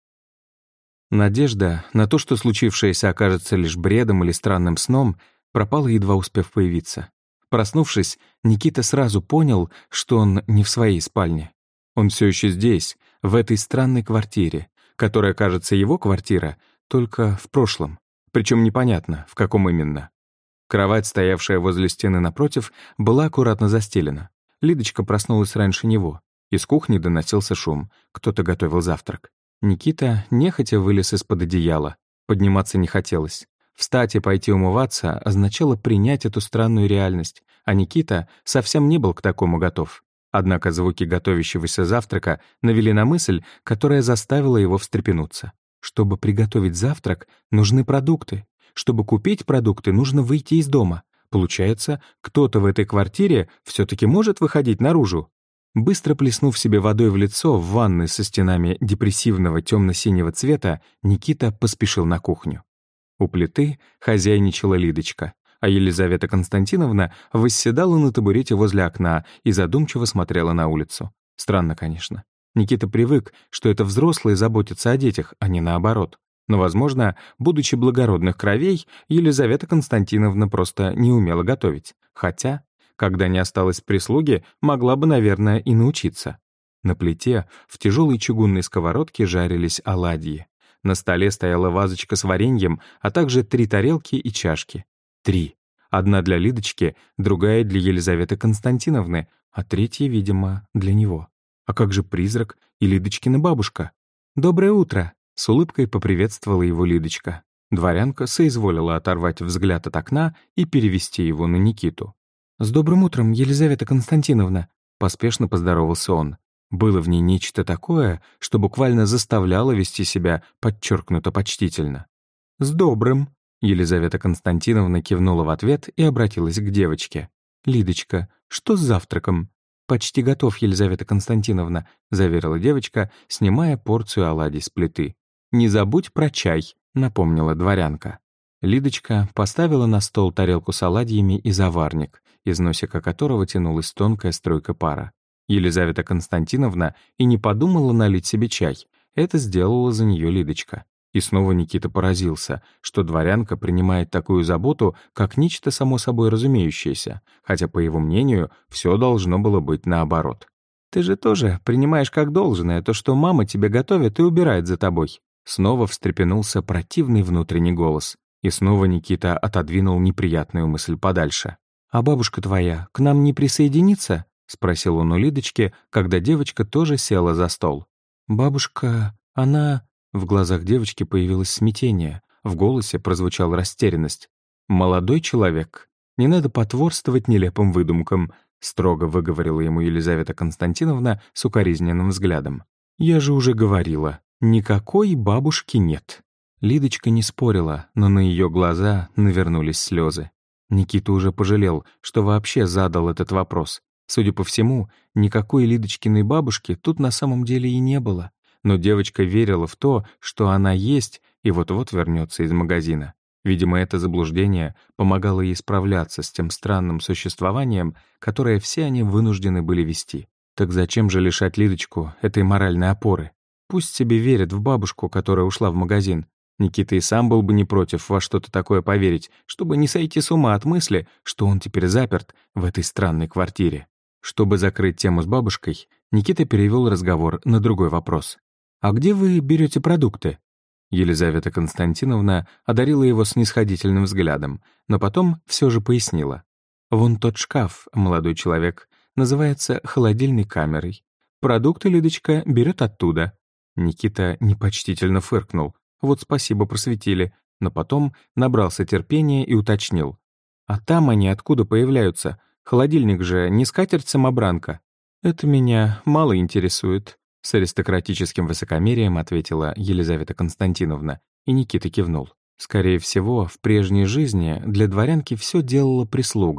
Надежда на то, что случившееся окажется лишь бредом или странным сном, пропала, едва успев появиться. Проснувшись, Никита сразу понял, что он не в своей спальне. Он все еще здесь, в этой странной квартире, которая, кажется, его квартира, только в прошлом. Причем непонятно, в каком именно. Кровать, стоявшая возле стены напротив, была аккуратно застелена. Лидочка проснулась раньше него. Из кухни доносился шум. Кто-то готовил завтрак. Никита нехотя вылез из-под одеяла. Подниматься не хотелось. Встать и пойти умываться означало принять эту странную реальность, а Никита совсем не был к такому готов. Однако звуки готовящегося завтрака навели на мысль, которая заставила его встрепенуться. Чтобы приготовить завтрак, нужны продукты. Чтобы купить продукты, нужно выйти из дома. Получается, кто-то в этой квартире все-таки может выходить наружу. Быстро плеснув себе водой в лицо в ванной со стенами депрессивного темно-синего цвета, Никита поспешил на кухню. У плиты хозяйничала Лидочка, а Елизавета Константиновна восседала на табурете возле окна и задумчиво смотрела на улицу. Странно, конечно. Никита привык, что это взрослые заботятся о детях, а не наоборот. Но, возможно, будучи благородных кровей, Елизавета Константиновна просто не умела готовить. Хотя, когда не осталось прислуги, могла бы, наверное, и научиться. На плите в тяжелой чугунной сковородке жарились оладьи. На столе стояла вазочка с вареньем, а также 3 тарелки и чашки. 3. Одна для Лидочки, другая для Елизаветы Константиновны, а 3-я, видимо, для него. А как же призрак и Лидочкина бабушка? «Доброе утро!» — с улыбкой поприветствовала его Лидочка. Дворянка соизволила оторвать взгляд от окна и перевести его на Никиту. «С добрым утром, Елизавета Константиновна!» — поспешно поздоровался он. Было в ней нечто такое, что буквально заставляло вести себя подчеркнуто почтительно. «С добрым!» — Елизавета Константиновна кивнула в ответ и обратилась к девочке. «Лидочка, что с завтраком?» «Почти готов, Елизавета Константиновна», — заверила девочка, снимая порцию оладий с плиты. «Не забудь про чай», — напомнила дворянка. Лидочка поставила на стол тарелку с оладьями и заварник, из носика которого тянулась тонкая струйка пара. Елизавета Константиновна и не подумала налить себе чай. Это сделала за нее Лидочка. И снова Никита поразился, что дворянка принимает такую заботу, как нечто само собой разумеющееся, хотя, по его мнению, все должно было быть наоборот. «Ты же тоже принимаешь как должное то, что мама тебе готовит и убирает за тобой». Снова встрепенулся противный внутренний голос. И снова Никита отодвинул неприятную мысль подальше. «А бабушка твоя к нам не присоединится?» — спросил он у Лидочки, когда девочка тоже села за стол. «Бабушка, она...» В глазах девочки появилось смятение, в голосе прозвучала растерянность. «Молодой человек, не надо потворствовать нелепым выдумкам», строго выговорила ему Елизавета Константиновна с укоризненным взглядом. «Я же уже говорила, никакой бабушки нет». Лидочка не спорила, но на ее глаза навернулись слезы. Никита уже пожалел, что вообще задал этот вопрос. Судя по всему, никакой Лидочкиной бабушки тут на самом деле и не было. Но девочка верила в то, что она есть и вот-вот вернется из магазина. Видимо, это заблуждение помогало ей справляться с тем странным существованием, которое все они вынуждены были вести. Так зачем же лишать Лидочку этой моральной опоры? Пусть себе верят в бабушку, которая ушла в магазин. Никита и сам был бы не против во что-то такое поверить, чтобы не сойти с ума от мысли, что он теперь заперт в этой странной квартире. Чтобы закрыть тему с бабушкой, Никита перевел разговор на другой вопрос. «А где вы берете продукты?» Елизавета Константиновна одарила его снисходительным взглядом, но потом все же пояснила. «Вон тот шкаф, молодой человек, называется холодильной камерой. Продукты Лидочка берет оттуда». Никита непочтительно фыркнул. «Вот спасибо, просветили», но потом набрался терпения и уточнил. «А там они откуда появляются? Холодильник же не скатерть-самобранка». «Это меня мало интересует», — с аристократическим высокомерием ответила Елизавета Константиновна, и Никита кивнул. Скорее всего, в прежней жизни для дворянки все делала прислуга,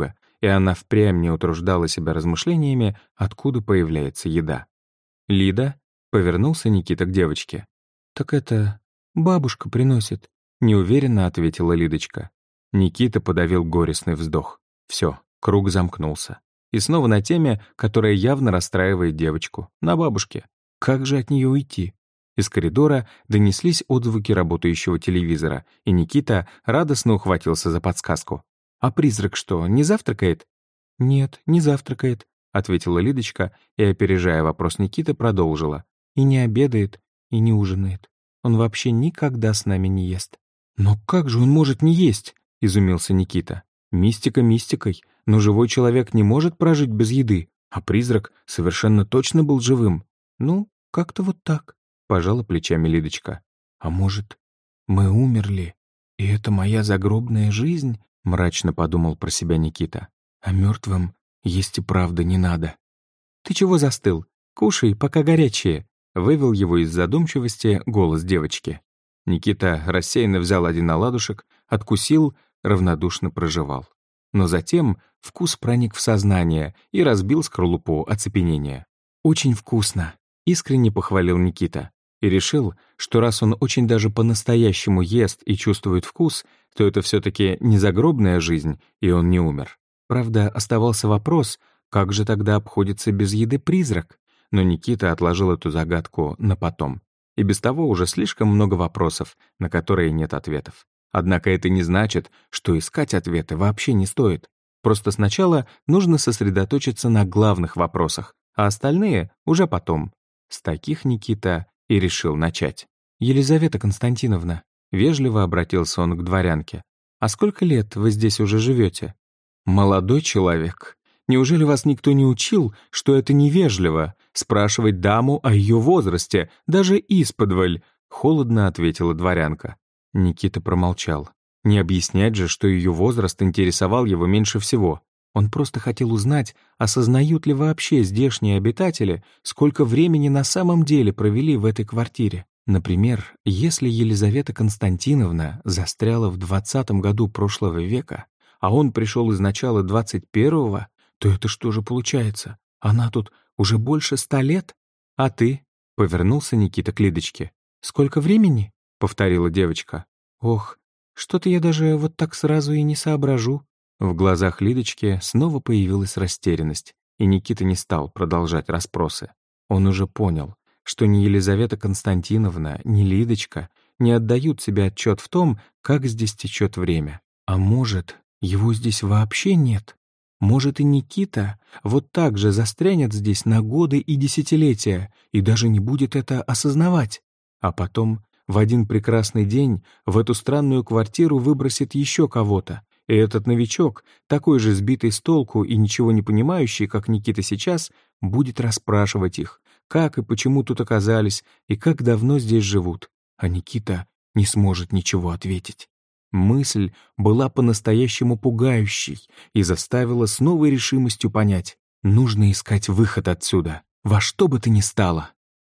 и она впрямь не утруждала себя размышлениями, откуда появляется еда. «Лида?» — повернулся Никита к девочке. «Так это бабушка приносит», — неуверенно ответила Лидочка. Никита подавил горестный вздох. Все, круг замкнулся. И снова на теме, которая явно расстраивает девочку, на бабушке. Как же от нее уйти? Из коридора донеслись отзвуки работающего телевизора, и Никита радостно ухватился за подсказку. «А призрак что, не завтракает?» «Нет, не завтракает», — ответила Лидочка и, опережая вопрос Никиты, продолжила. «И не обедает, и не ужинает. Он вообще никогда с нами не ест». «Но как же он может не есть?» — изумился Никита. «Мистика мистикой, но живой человек не может прожить без еды, а призрак совершенно точно был живым». «Ну, как-то вот так», — пожала плечами Лидочка. «А может, мы умерли, и это моя загробная жизнь?» — мрачно подумал про себя Никита. «А мертвым есть и правда не надо». «Ты чего застыл? Кушай, пока горячее», — вывел его из задумчивости голос девочки. Никита рассеянно взял один оладушек, откусил, равнодушно прожевал. Но затем вкус проник в сознание и разбил скорлупу оцепенения. «Очень вкусно», — искренне похвалил Никита. И решил, что раз он очень даже по-настоящему ест и чувствует вкус, то это все-таки не загробная жизнь, и он не умер. Правда, оставался вопрос, как же тогда обходится без еды призрак? Но Никита отложил эту загадку на потом. И без того уже слишком много вопросов, на которые нет ответов. Однако это не значит, что искать ответы вообще не стоит. Просто сначала нужно сосредоточиться на главных вопросах, а остальные уже потом. С таких Никита и решил начать. «Елизавета Константиновна», — вежливо обратился он к дворянке, «а сколько лет вы здесь уже живете?» «Молодой человек, неужели вас никто не учил, что это невежливо, спрашивать даму о ее возрасте, даже исподволь?» — холодно ответила дворянка. Никита промолчал. Не объяснять же, что ее возраст интересовал его меньше всего. Он просто хотел узнать, осознают ли вообще здешние обитатели, сколько времени на самом деле провели в этой квартире. Например, если Елизавета Константиновна застряла в 20-м году прошлого века, а он пришел из начала 21-го, то это что же получается? Она тут уже больше 100 лет? А ты? Повернулся Никита к Лидочке. «Сколько времени?» — повторила девочка. «Ох, что-то я даже вот так сразу и не соображу». В глазах Лидочки снова появилась растерянность, и Никита не стал продолжать расспросы. Он уже понял, что ни Елизавета Константиновна, ни Лидочка не отдают себе отчет в том, как здесь течет время. А может, его здесь вообще нет? Может, и Никита вот так же застрянет здесь на годы и десятилетия и даже не будет это осознавать? А потом, в один прекрасный день, в эту странную квартиру выбросит еще кого-то, и этот новичок, такой же сбитый с толку и ничего не понимающий, как Никита сейчас, будет расспрашивать их, как и почему тут оказались, и как давно здесь живут. А Никита не сможет ничего ответить. Мысль была по-настоящему пугающей и заставила с новой решимостью понять, нужно искать выход отсюда, во что бы то ни стало.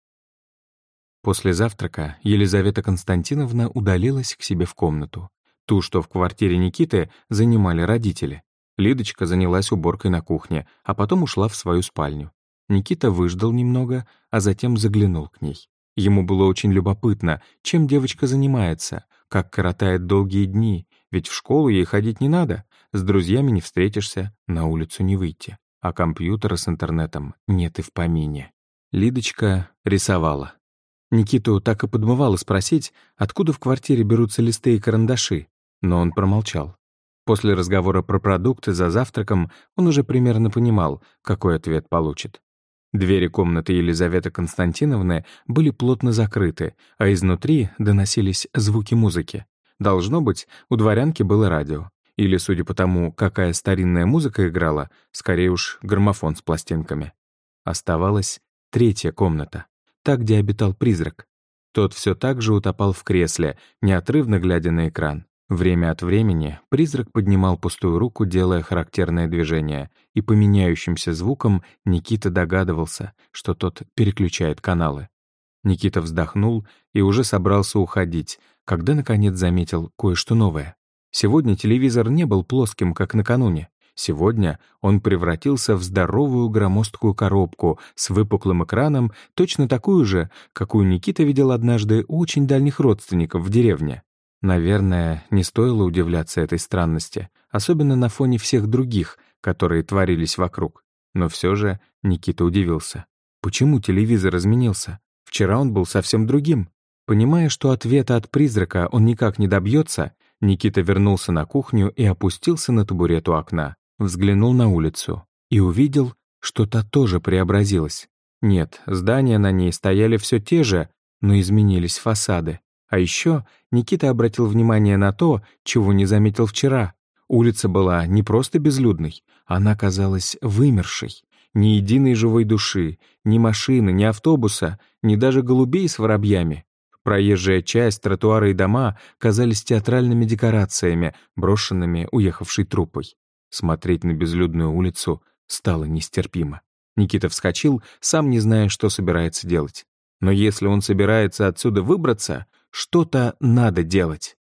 После завтрака Елизавета Константиновна удалилась к себе в комнату. Ту, что в квартире Никиты, занимали родители. Лидочка занялась уборкой на кухне, а потом ушла в свою спальню. Никита выждал немного, а затем заглянул к ней. Ему было очень любопытно, чем девочка занимается, как коротает долгие дни, ведь в школу ей ходить не надо, с друзьями не встретишься, на улицу не выйти, а компьютера с интернетом нет и в помине. Лидочка рисовала. Никиту так и подмывало спросить, откуда в квартире берутся листы и карандаши, но он промолчал. После разговора про продукты за завтраком он уже примерно понимал, какой ответ получит. Двери комнаты Елизаветы Константиновны были плотно закрыты, а изнутри доносились звуки музыки. Должно быть, у дворянки было радио. Или, судя по тому, какая старинная музыка играла, скорее уж граммофон с пластинками. Оставалась третья комната, та, где обитал призрак. Тот все так же утопал в кресле, неотрывно глядя на экран. Время от времени призрак поднимал пустую руку, делая характерное движение, и по меняющимся звукам Никита догадывался, что тот переключает каналы. Никита вздохнул и уже собрался уходить, когда наконец заметил кое-что новое. Сегодня телевизор не был плоским, как накануне. Сегодня он превратился в здоровую громоздкую коробку с выпуклым экраном, точно такую же, какую Никита видел однажды у очень дальних родственников в деревне. Наверное, не стоило удивляться этой странности, особенно на фоне всех других, которые творились вокруг. Но все же Никита удивился. Почему телевизор изменился? Вчера он был совсем другим. Понимая, что ответа от призрака он никак не добьется, Никита вернулся на кухню и опустился на табурет у окна. Взглянул на улицу и увидел, что та тоже преобразилась. Нет, здания на ней стояли все те же, но изменились фасады. А еще Никита обратил внимание на то, чего не заметил вчера. Улица была не просто безлюдной, она казалась вымершей. Ни единой живой души, ни машины, ни автобуса, ни даже голубей с воробьями. Проезжая часть, тротуары и дома казались театральными декорациями, брошенными уехавшей труппой. Смотреть на безлюдную улицу стало нестерпимо. Никита вскочил, сам не зная, что собирается делать. Но если он собирается отсюда выбраться, что-то надо делать.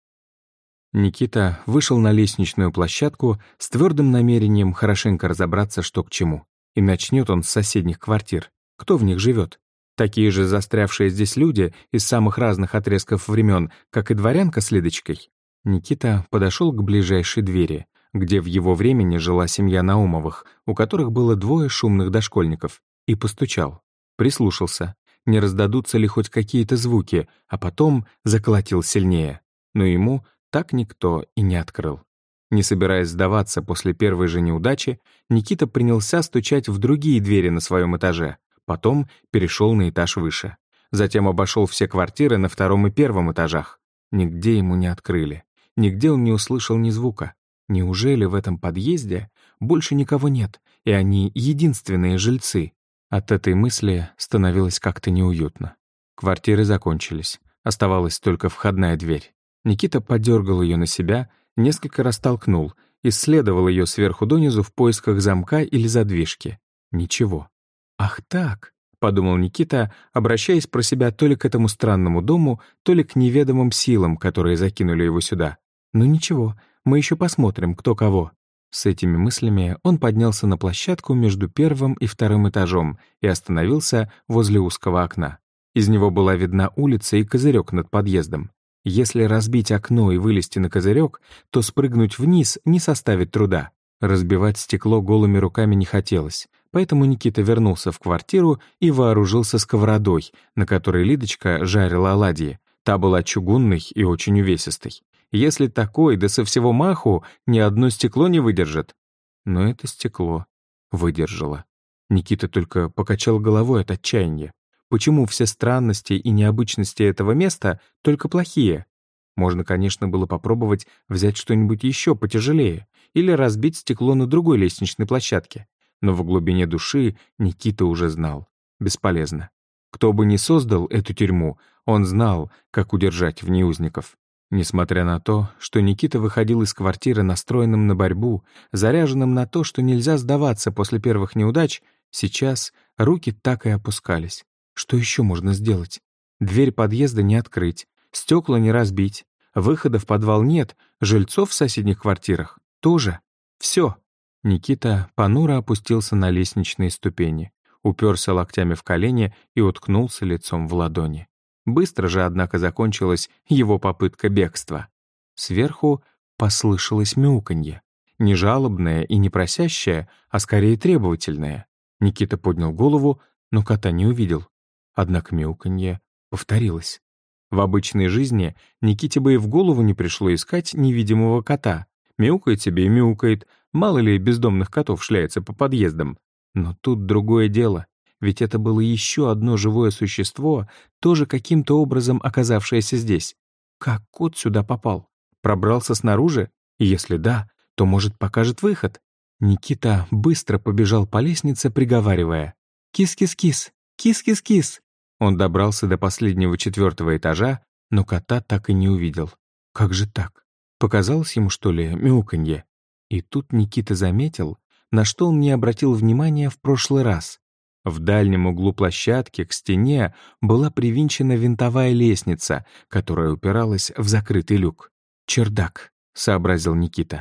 Никита вышел на лестничную площадку с твердым намерением хорошенько разобраться, что к чему. И начнет он с соседних квартир. Кто в них живет? Такие же застрявшие здесь люди из самых разных отрезков времен, как и дворянка с Лидочкой. Никита подошел к ближайшей двери, где в его времени жила семья Наумовых, у которых было 2 шумных дошкольников, и постучал. Прислушался, не раздадутся ли хоть какие-то звуки, а потом заколотил сильнее. Но ему так никто и не открыл. Не собираясь сдаваться после первой же неудачи, Никита принялся стучать в другие двери на своем этаже, потом перешел на этаж выше. Затем обошел все квартиры на 2 и 1 этажах. Нигде ему не открыли, нигде он не услышал ни звука. Неужели в этом подъезде больше никого нет, и они единственные жильцы? От этой мысли становилось как-то неуютно. Квартиры закончились, оставалась только входная дверь. Никита подергал ее на себя, несколько раз толкнул, исследовал ее сверху донизу в поисках замка или задвижки. Ничего. «Ах так», — подумал Никита, обращаясь про себя то ли к этому странному дому, то ли к неведомым силам, которые закинули его сюда. «Ну ничего, мы еще посмотрим, кто кого». С этими мыслями он поднялся на площадку между 1 и 2 этажом и остановился возле узкого окна. Из него была видна улица и козырек над подъездом. Если разбить окно и вылезти на козырек, то спрыгнуть вниз не составит труда. Разбивать стекло голыми руками не хотелось, поэтому Никита вернулся в квартиру и вооружился сковородой, на которой Лидочка жарила оладьи. Та была чугунной и очень увесистой. Если такой, да со всего маху, ни одно стекло не выдержит. Но это стекло выдержало. Никита только покачал головой от отчаяния. Почему все странности и необычности этого места только плохие? Можно, конечно, было попробовать взять что-нибудь еще потяжелее или разбить стекло на другой лестничной площадке. Но в глубине души Никита уже знал. Бесполезно. Кто бы ни создал эту тюрьму, он знал, как удержать в ней узников. Несмотря на то, что Никита выходил из квартиры настроенным на борьбу, заряженным на то, что нельзя сдаваться после первых неудач, сейчас руки так и опускались. Что еще можно сделать? Дверь подъезда не открыть, стекла не разбить, выхода в подвал нет, жильцов в соседних квартирах тоже. Все. Никита понуро опустился на лестничные ступени, уперся локтями в колени и уткнулся лицом в ладони. Быстро же, однако, закончилась его попытка бегства. Сверху послышалось мяуканье. Не жалобное и не просящее, а скорее требовательное. Никита поднял голову, но кота не увидел. Однако мяуканье повторилось. В обычной жизни Никите бы и в голову не пришло искать невидимого кота. Мяукает себе и мяукает, мало ли бездомных котов шляется по подъездам. Но тут другое дело, ведь это было еще одно живое существо, тоже каким-то образом оказавшееся здесь. Как кот сюда попал? Пробрался снаружи? И если да, то, может, покажет выход? Никита быстро побежал по лестнице, приговаривая: «Кис-кис-кис! Кис-кис-кис!» Он добрался до последнего 4-го этажа, но кота так и не увидел. Как же так? Показалось ему, что ли, мяуканье? И тут Никита заметил, на что он не обратил внимания в прошлый раз. В дальнем углу площадки к стене была привинчена винтовая лестница, которая упиралась в закрытый люк. «Чердак», — сообразил Никита.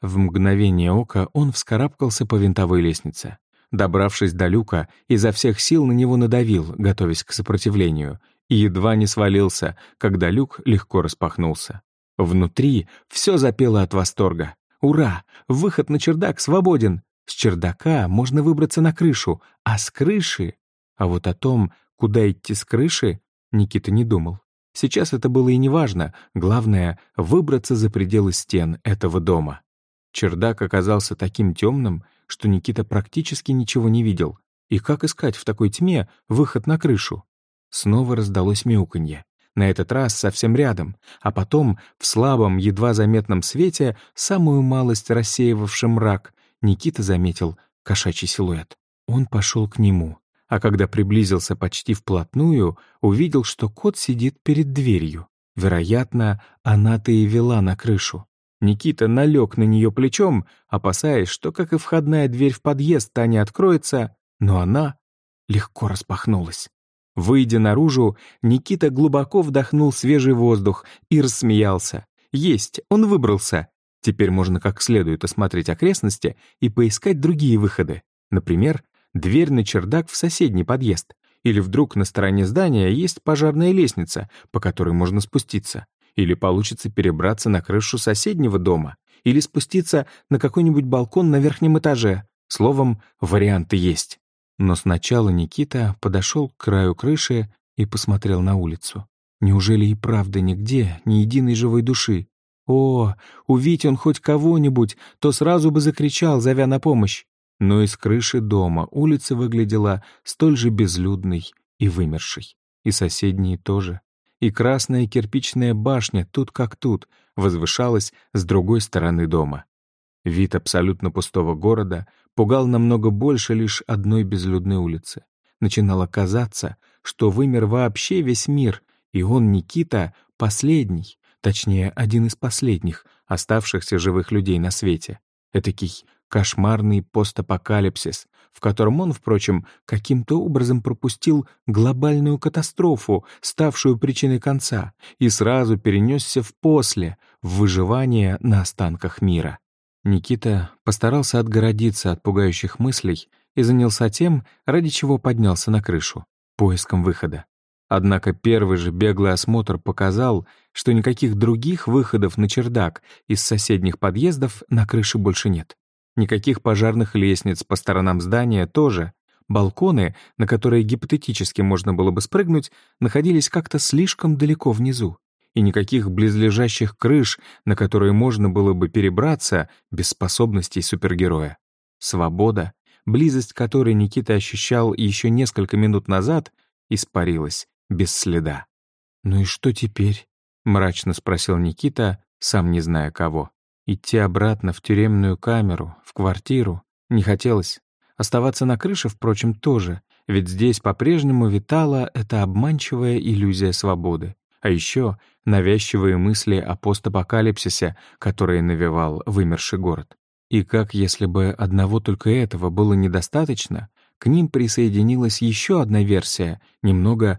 В мгновение ока он вскарабкался по винтовой лестнице. Добравшись до люка, изо всех сил на него надавил, готовясь к сопротивлению, и едва не свалился, когда люк легко распахнулся. Внутри все запело от восторга. «Ура! Выход на чердак свободен! С чердака можно выбраться на крышу, а с крыши...» А вот о том, куда идти с крыши, Никита не думал. Сейчас это было и неважно, главное — выбраться за пределы стен этого дома. Чердак оказался таким темным, что Никита практически ничего не видел. И как искать в такой тьме выход на крышу? Снова раздалось мяуканье. На этот раз совсем рядом, а потом, в слабом, едва заметном свете, самую малость рассеивавший мрак, Никита заметил кошачий силуэт. Он пошел к нему, а когда приблизился почти вплотную, увидел, что кот сидит перед дверью. Вероятно, она-то и вела на крышу. Никита налег на нее плечом, опасаясь, что, как и входная дверь в подъезд, та не откроется, но она легко распахнулась. Выйдя наружу, Никита глубоко вдохнул свежий воздух и рассмеялся. Есть, он выбрался. Теперь можно как следует осмотреть окрестности и поискать другие выходы. Например, дверь на чердак в соседний подъезд. Или вдруг на стороне здания есть пожарная лестница, по которой можно спуститься. Или получится перебраться на крышу соседнего дома. Или спуститься на какой-нибудь балкон на верхнем этаже. Словом, варианты есть. Но сначала Никита подошел к краю крыши и посмотрел на улицу. Неужели и правда нигде ни единой живой души? О, увидь он хоть кого-нибудь, то сразу бы закричал, зовя на помощь. Но из крыши дома улица выглядела столь же безлюдной и вымершей. И соседние тоже. И красная кирпичная башня, тут как тут, возвышалась с другой стороны дома. Вид абсолютно пустого города пугал намного больше лишь одной безлюдной улицы. Начинало казаться, что вымер вообще весь мир, и он, Никита, последний, точнее, один из последних оставшихся живых людей на свете. Этакий кошмарный постапокалипсис, в котором он, впрочем, каким-то образом пропустил глобальную катастрофу, ставшую причиной конца, и сразу перенесся в после, в выживание на останках мира. Никита постарался отгородиться от пугающих мыслей и занялся тем, ради чего поднялся на крышу — поиском выхода. Однако первый же беглый осмотр показал, что никаких других выходов на чердак из соседних подъездов на крыше больше нет. Никаких пожарных лестниц по сторонам здания тоже. Балконы, на которые гипотетически можно было бы спрыгнуть, находились как-то слишком далеко внизу. И никаких близлежащих крыш, на которые можно было бы перебраться без способностей супергероя. Свобода, близость которой Никита ощущал еще несколько минут назад, испарилась без следа. «Ну и что теперь?» — мрачно спросил Никита, сам не зная кого. Идти обратно в тюремную камеру, в квартиру, не хотелось. Оставаться на крыше, впрочем, тоже, ведь здесь по-прежнему витала эта обманчивая иллюзия свободы. А еще навязчивые мысли о постапокалипсисе, которые навевал вымерший город. И как если бы одного только этого было недостаточно, к ним присоединилась еще одна версия, немного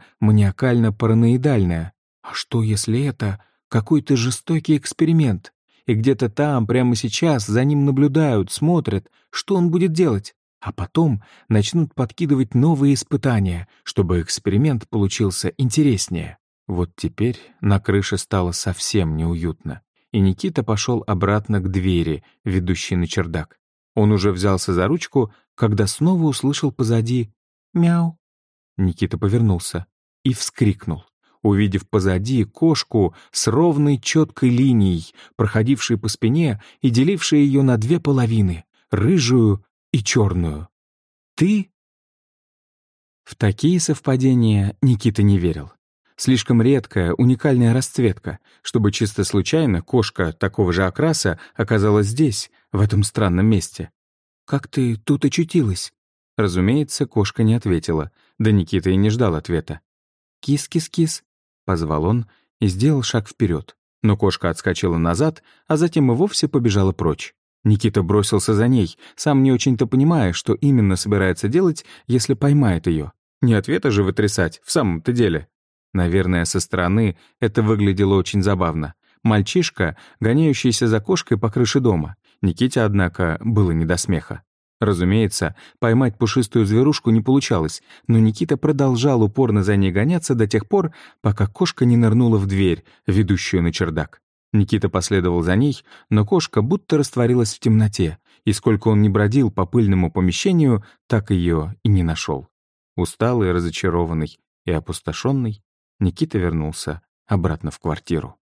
маниакально-параноидальная. А что, если это какой-то жестокий эксперимент? И где-то там, прямо сейчас, за ним наблюдают, смотрят, что он будет делать. А потом начнут подкидывать новые испытания, чтобы эксперимент получился интереснее. Вот теперь на крыше стало совсем неуютно, и Никита пошел обратно к двери, ведущей на чердак. Он уже взялся за ручку, когда снова услышал позади «мяу». Никита повернулся и вскрикнул, увидев позади кошку с ровной четкой линией, проходившей по спине и делившей ее на две половины — рыжую и черную. «Ты?» В такие совпадения Никита не верил. Слишком редкая, уникальная расцветка, чтобы чисто случайно кошка такого же окраса оказалась здесь, в этом странном месте. «Как ты тут очутилась?» Разумеется, кошка не ответила, да Никита и не ждал ответа. «Кис-кис-кис», — позвал он и сделал шаг вперед, но кошка отскочила назад, а затем и вовсе побежала прочь. Никита бросился за ней, сам не очень-то понимая, что именно собирается делать, если поймает ее. Не ответа же вытрясать, в самом-то деле. Наверное, со стороны это выглядело очень забавно. Мальчишка, гоняющийся за кошкой по крыше дома. Никите, однако, было не до смеха. Разумеется, поймать пушистую зверушку не получалось, но Никита продолжал упорно за ней гоняться до тех пор, пока кошка не нырнула в дверь, ведущую на чердак. Никита последовал за ней, но кошка будто растворилась в темноте, и сколько он ни бродил по пыльному помещению, так ее и не нашел. Усталый, разочарованный и опустошенный, Никита вернулся обратно в квартиру.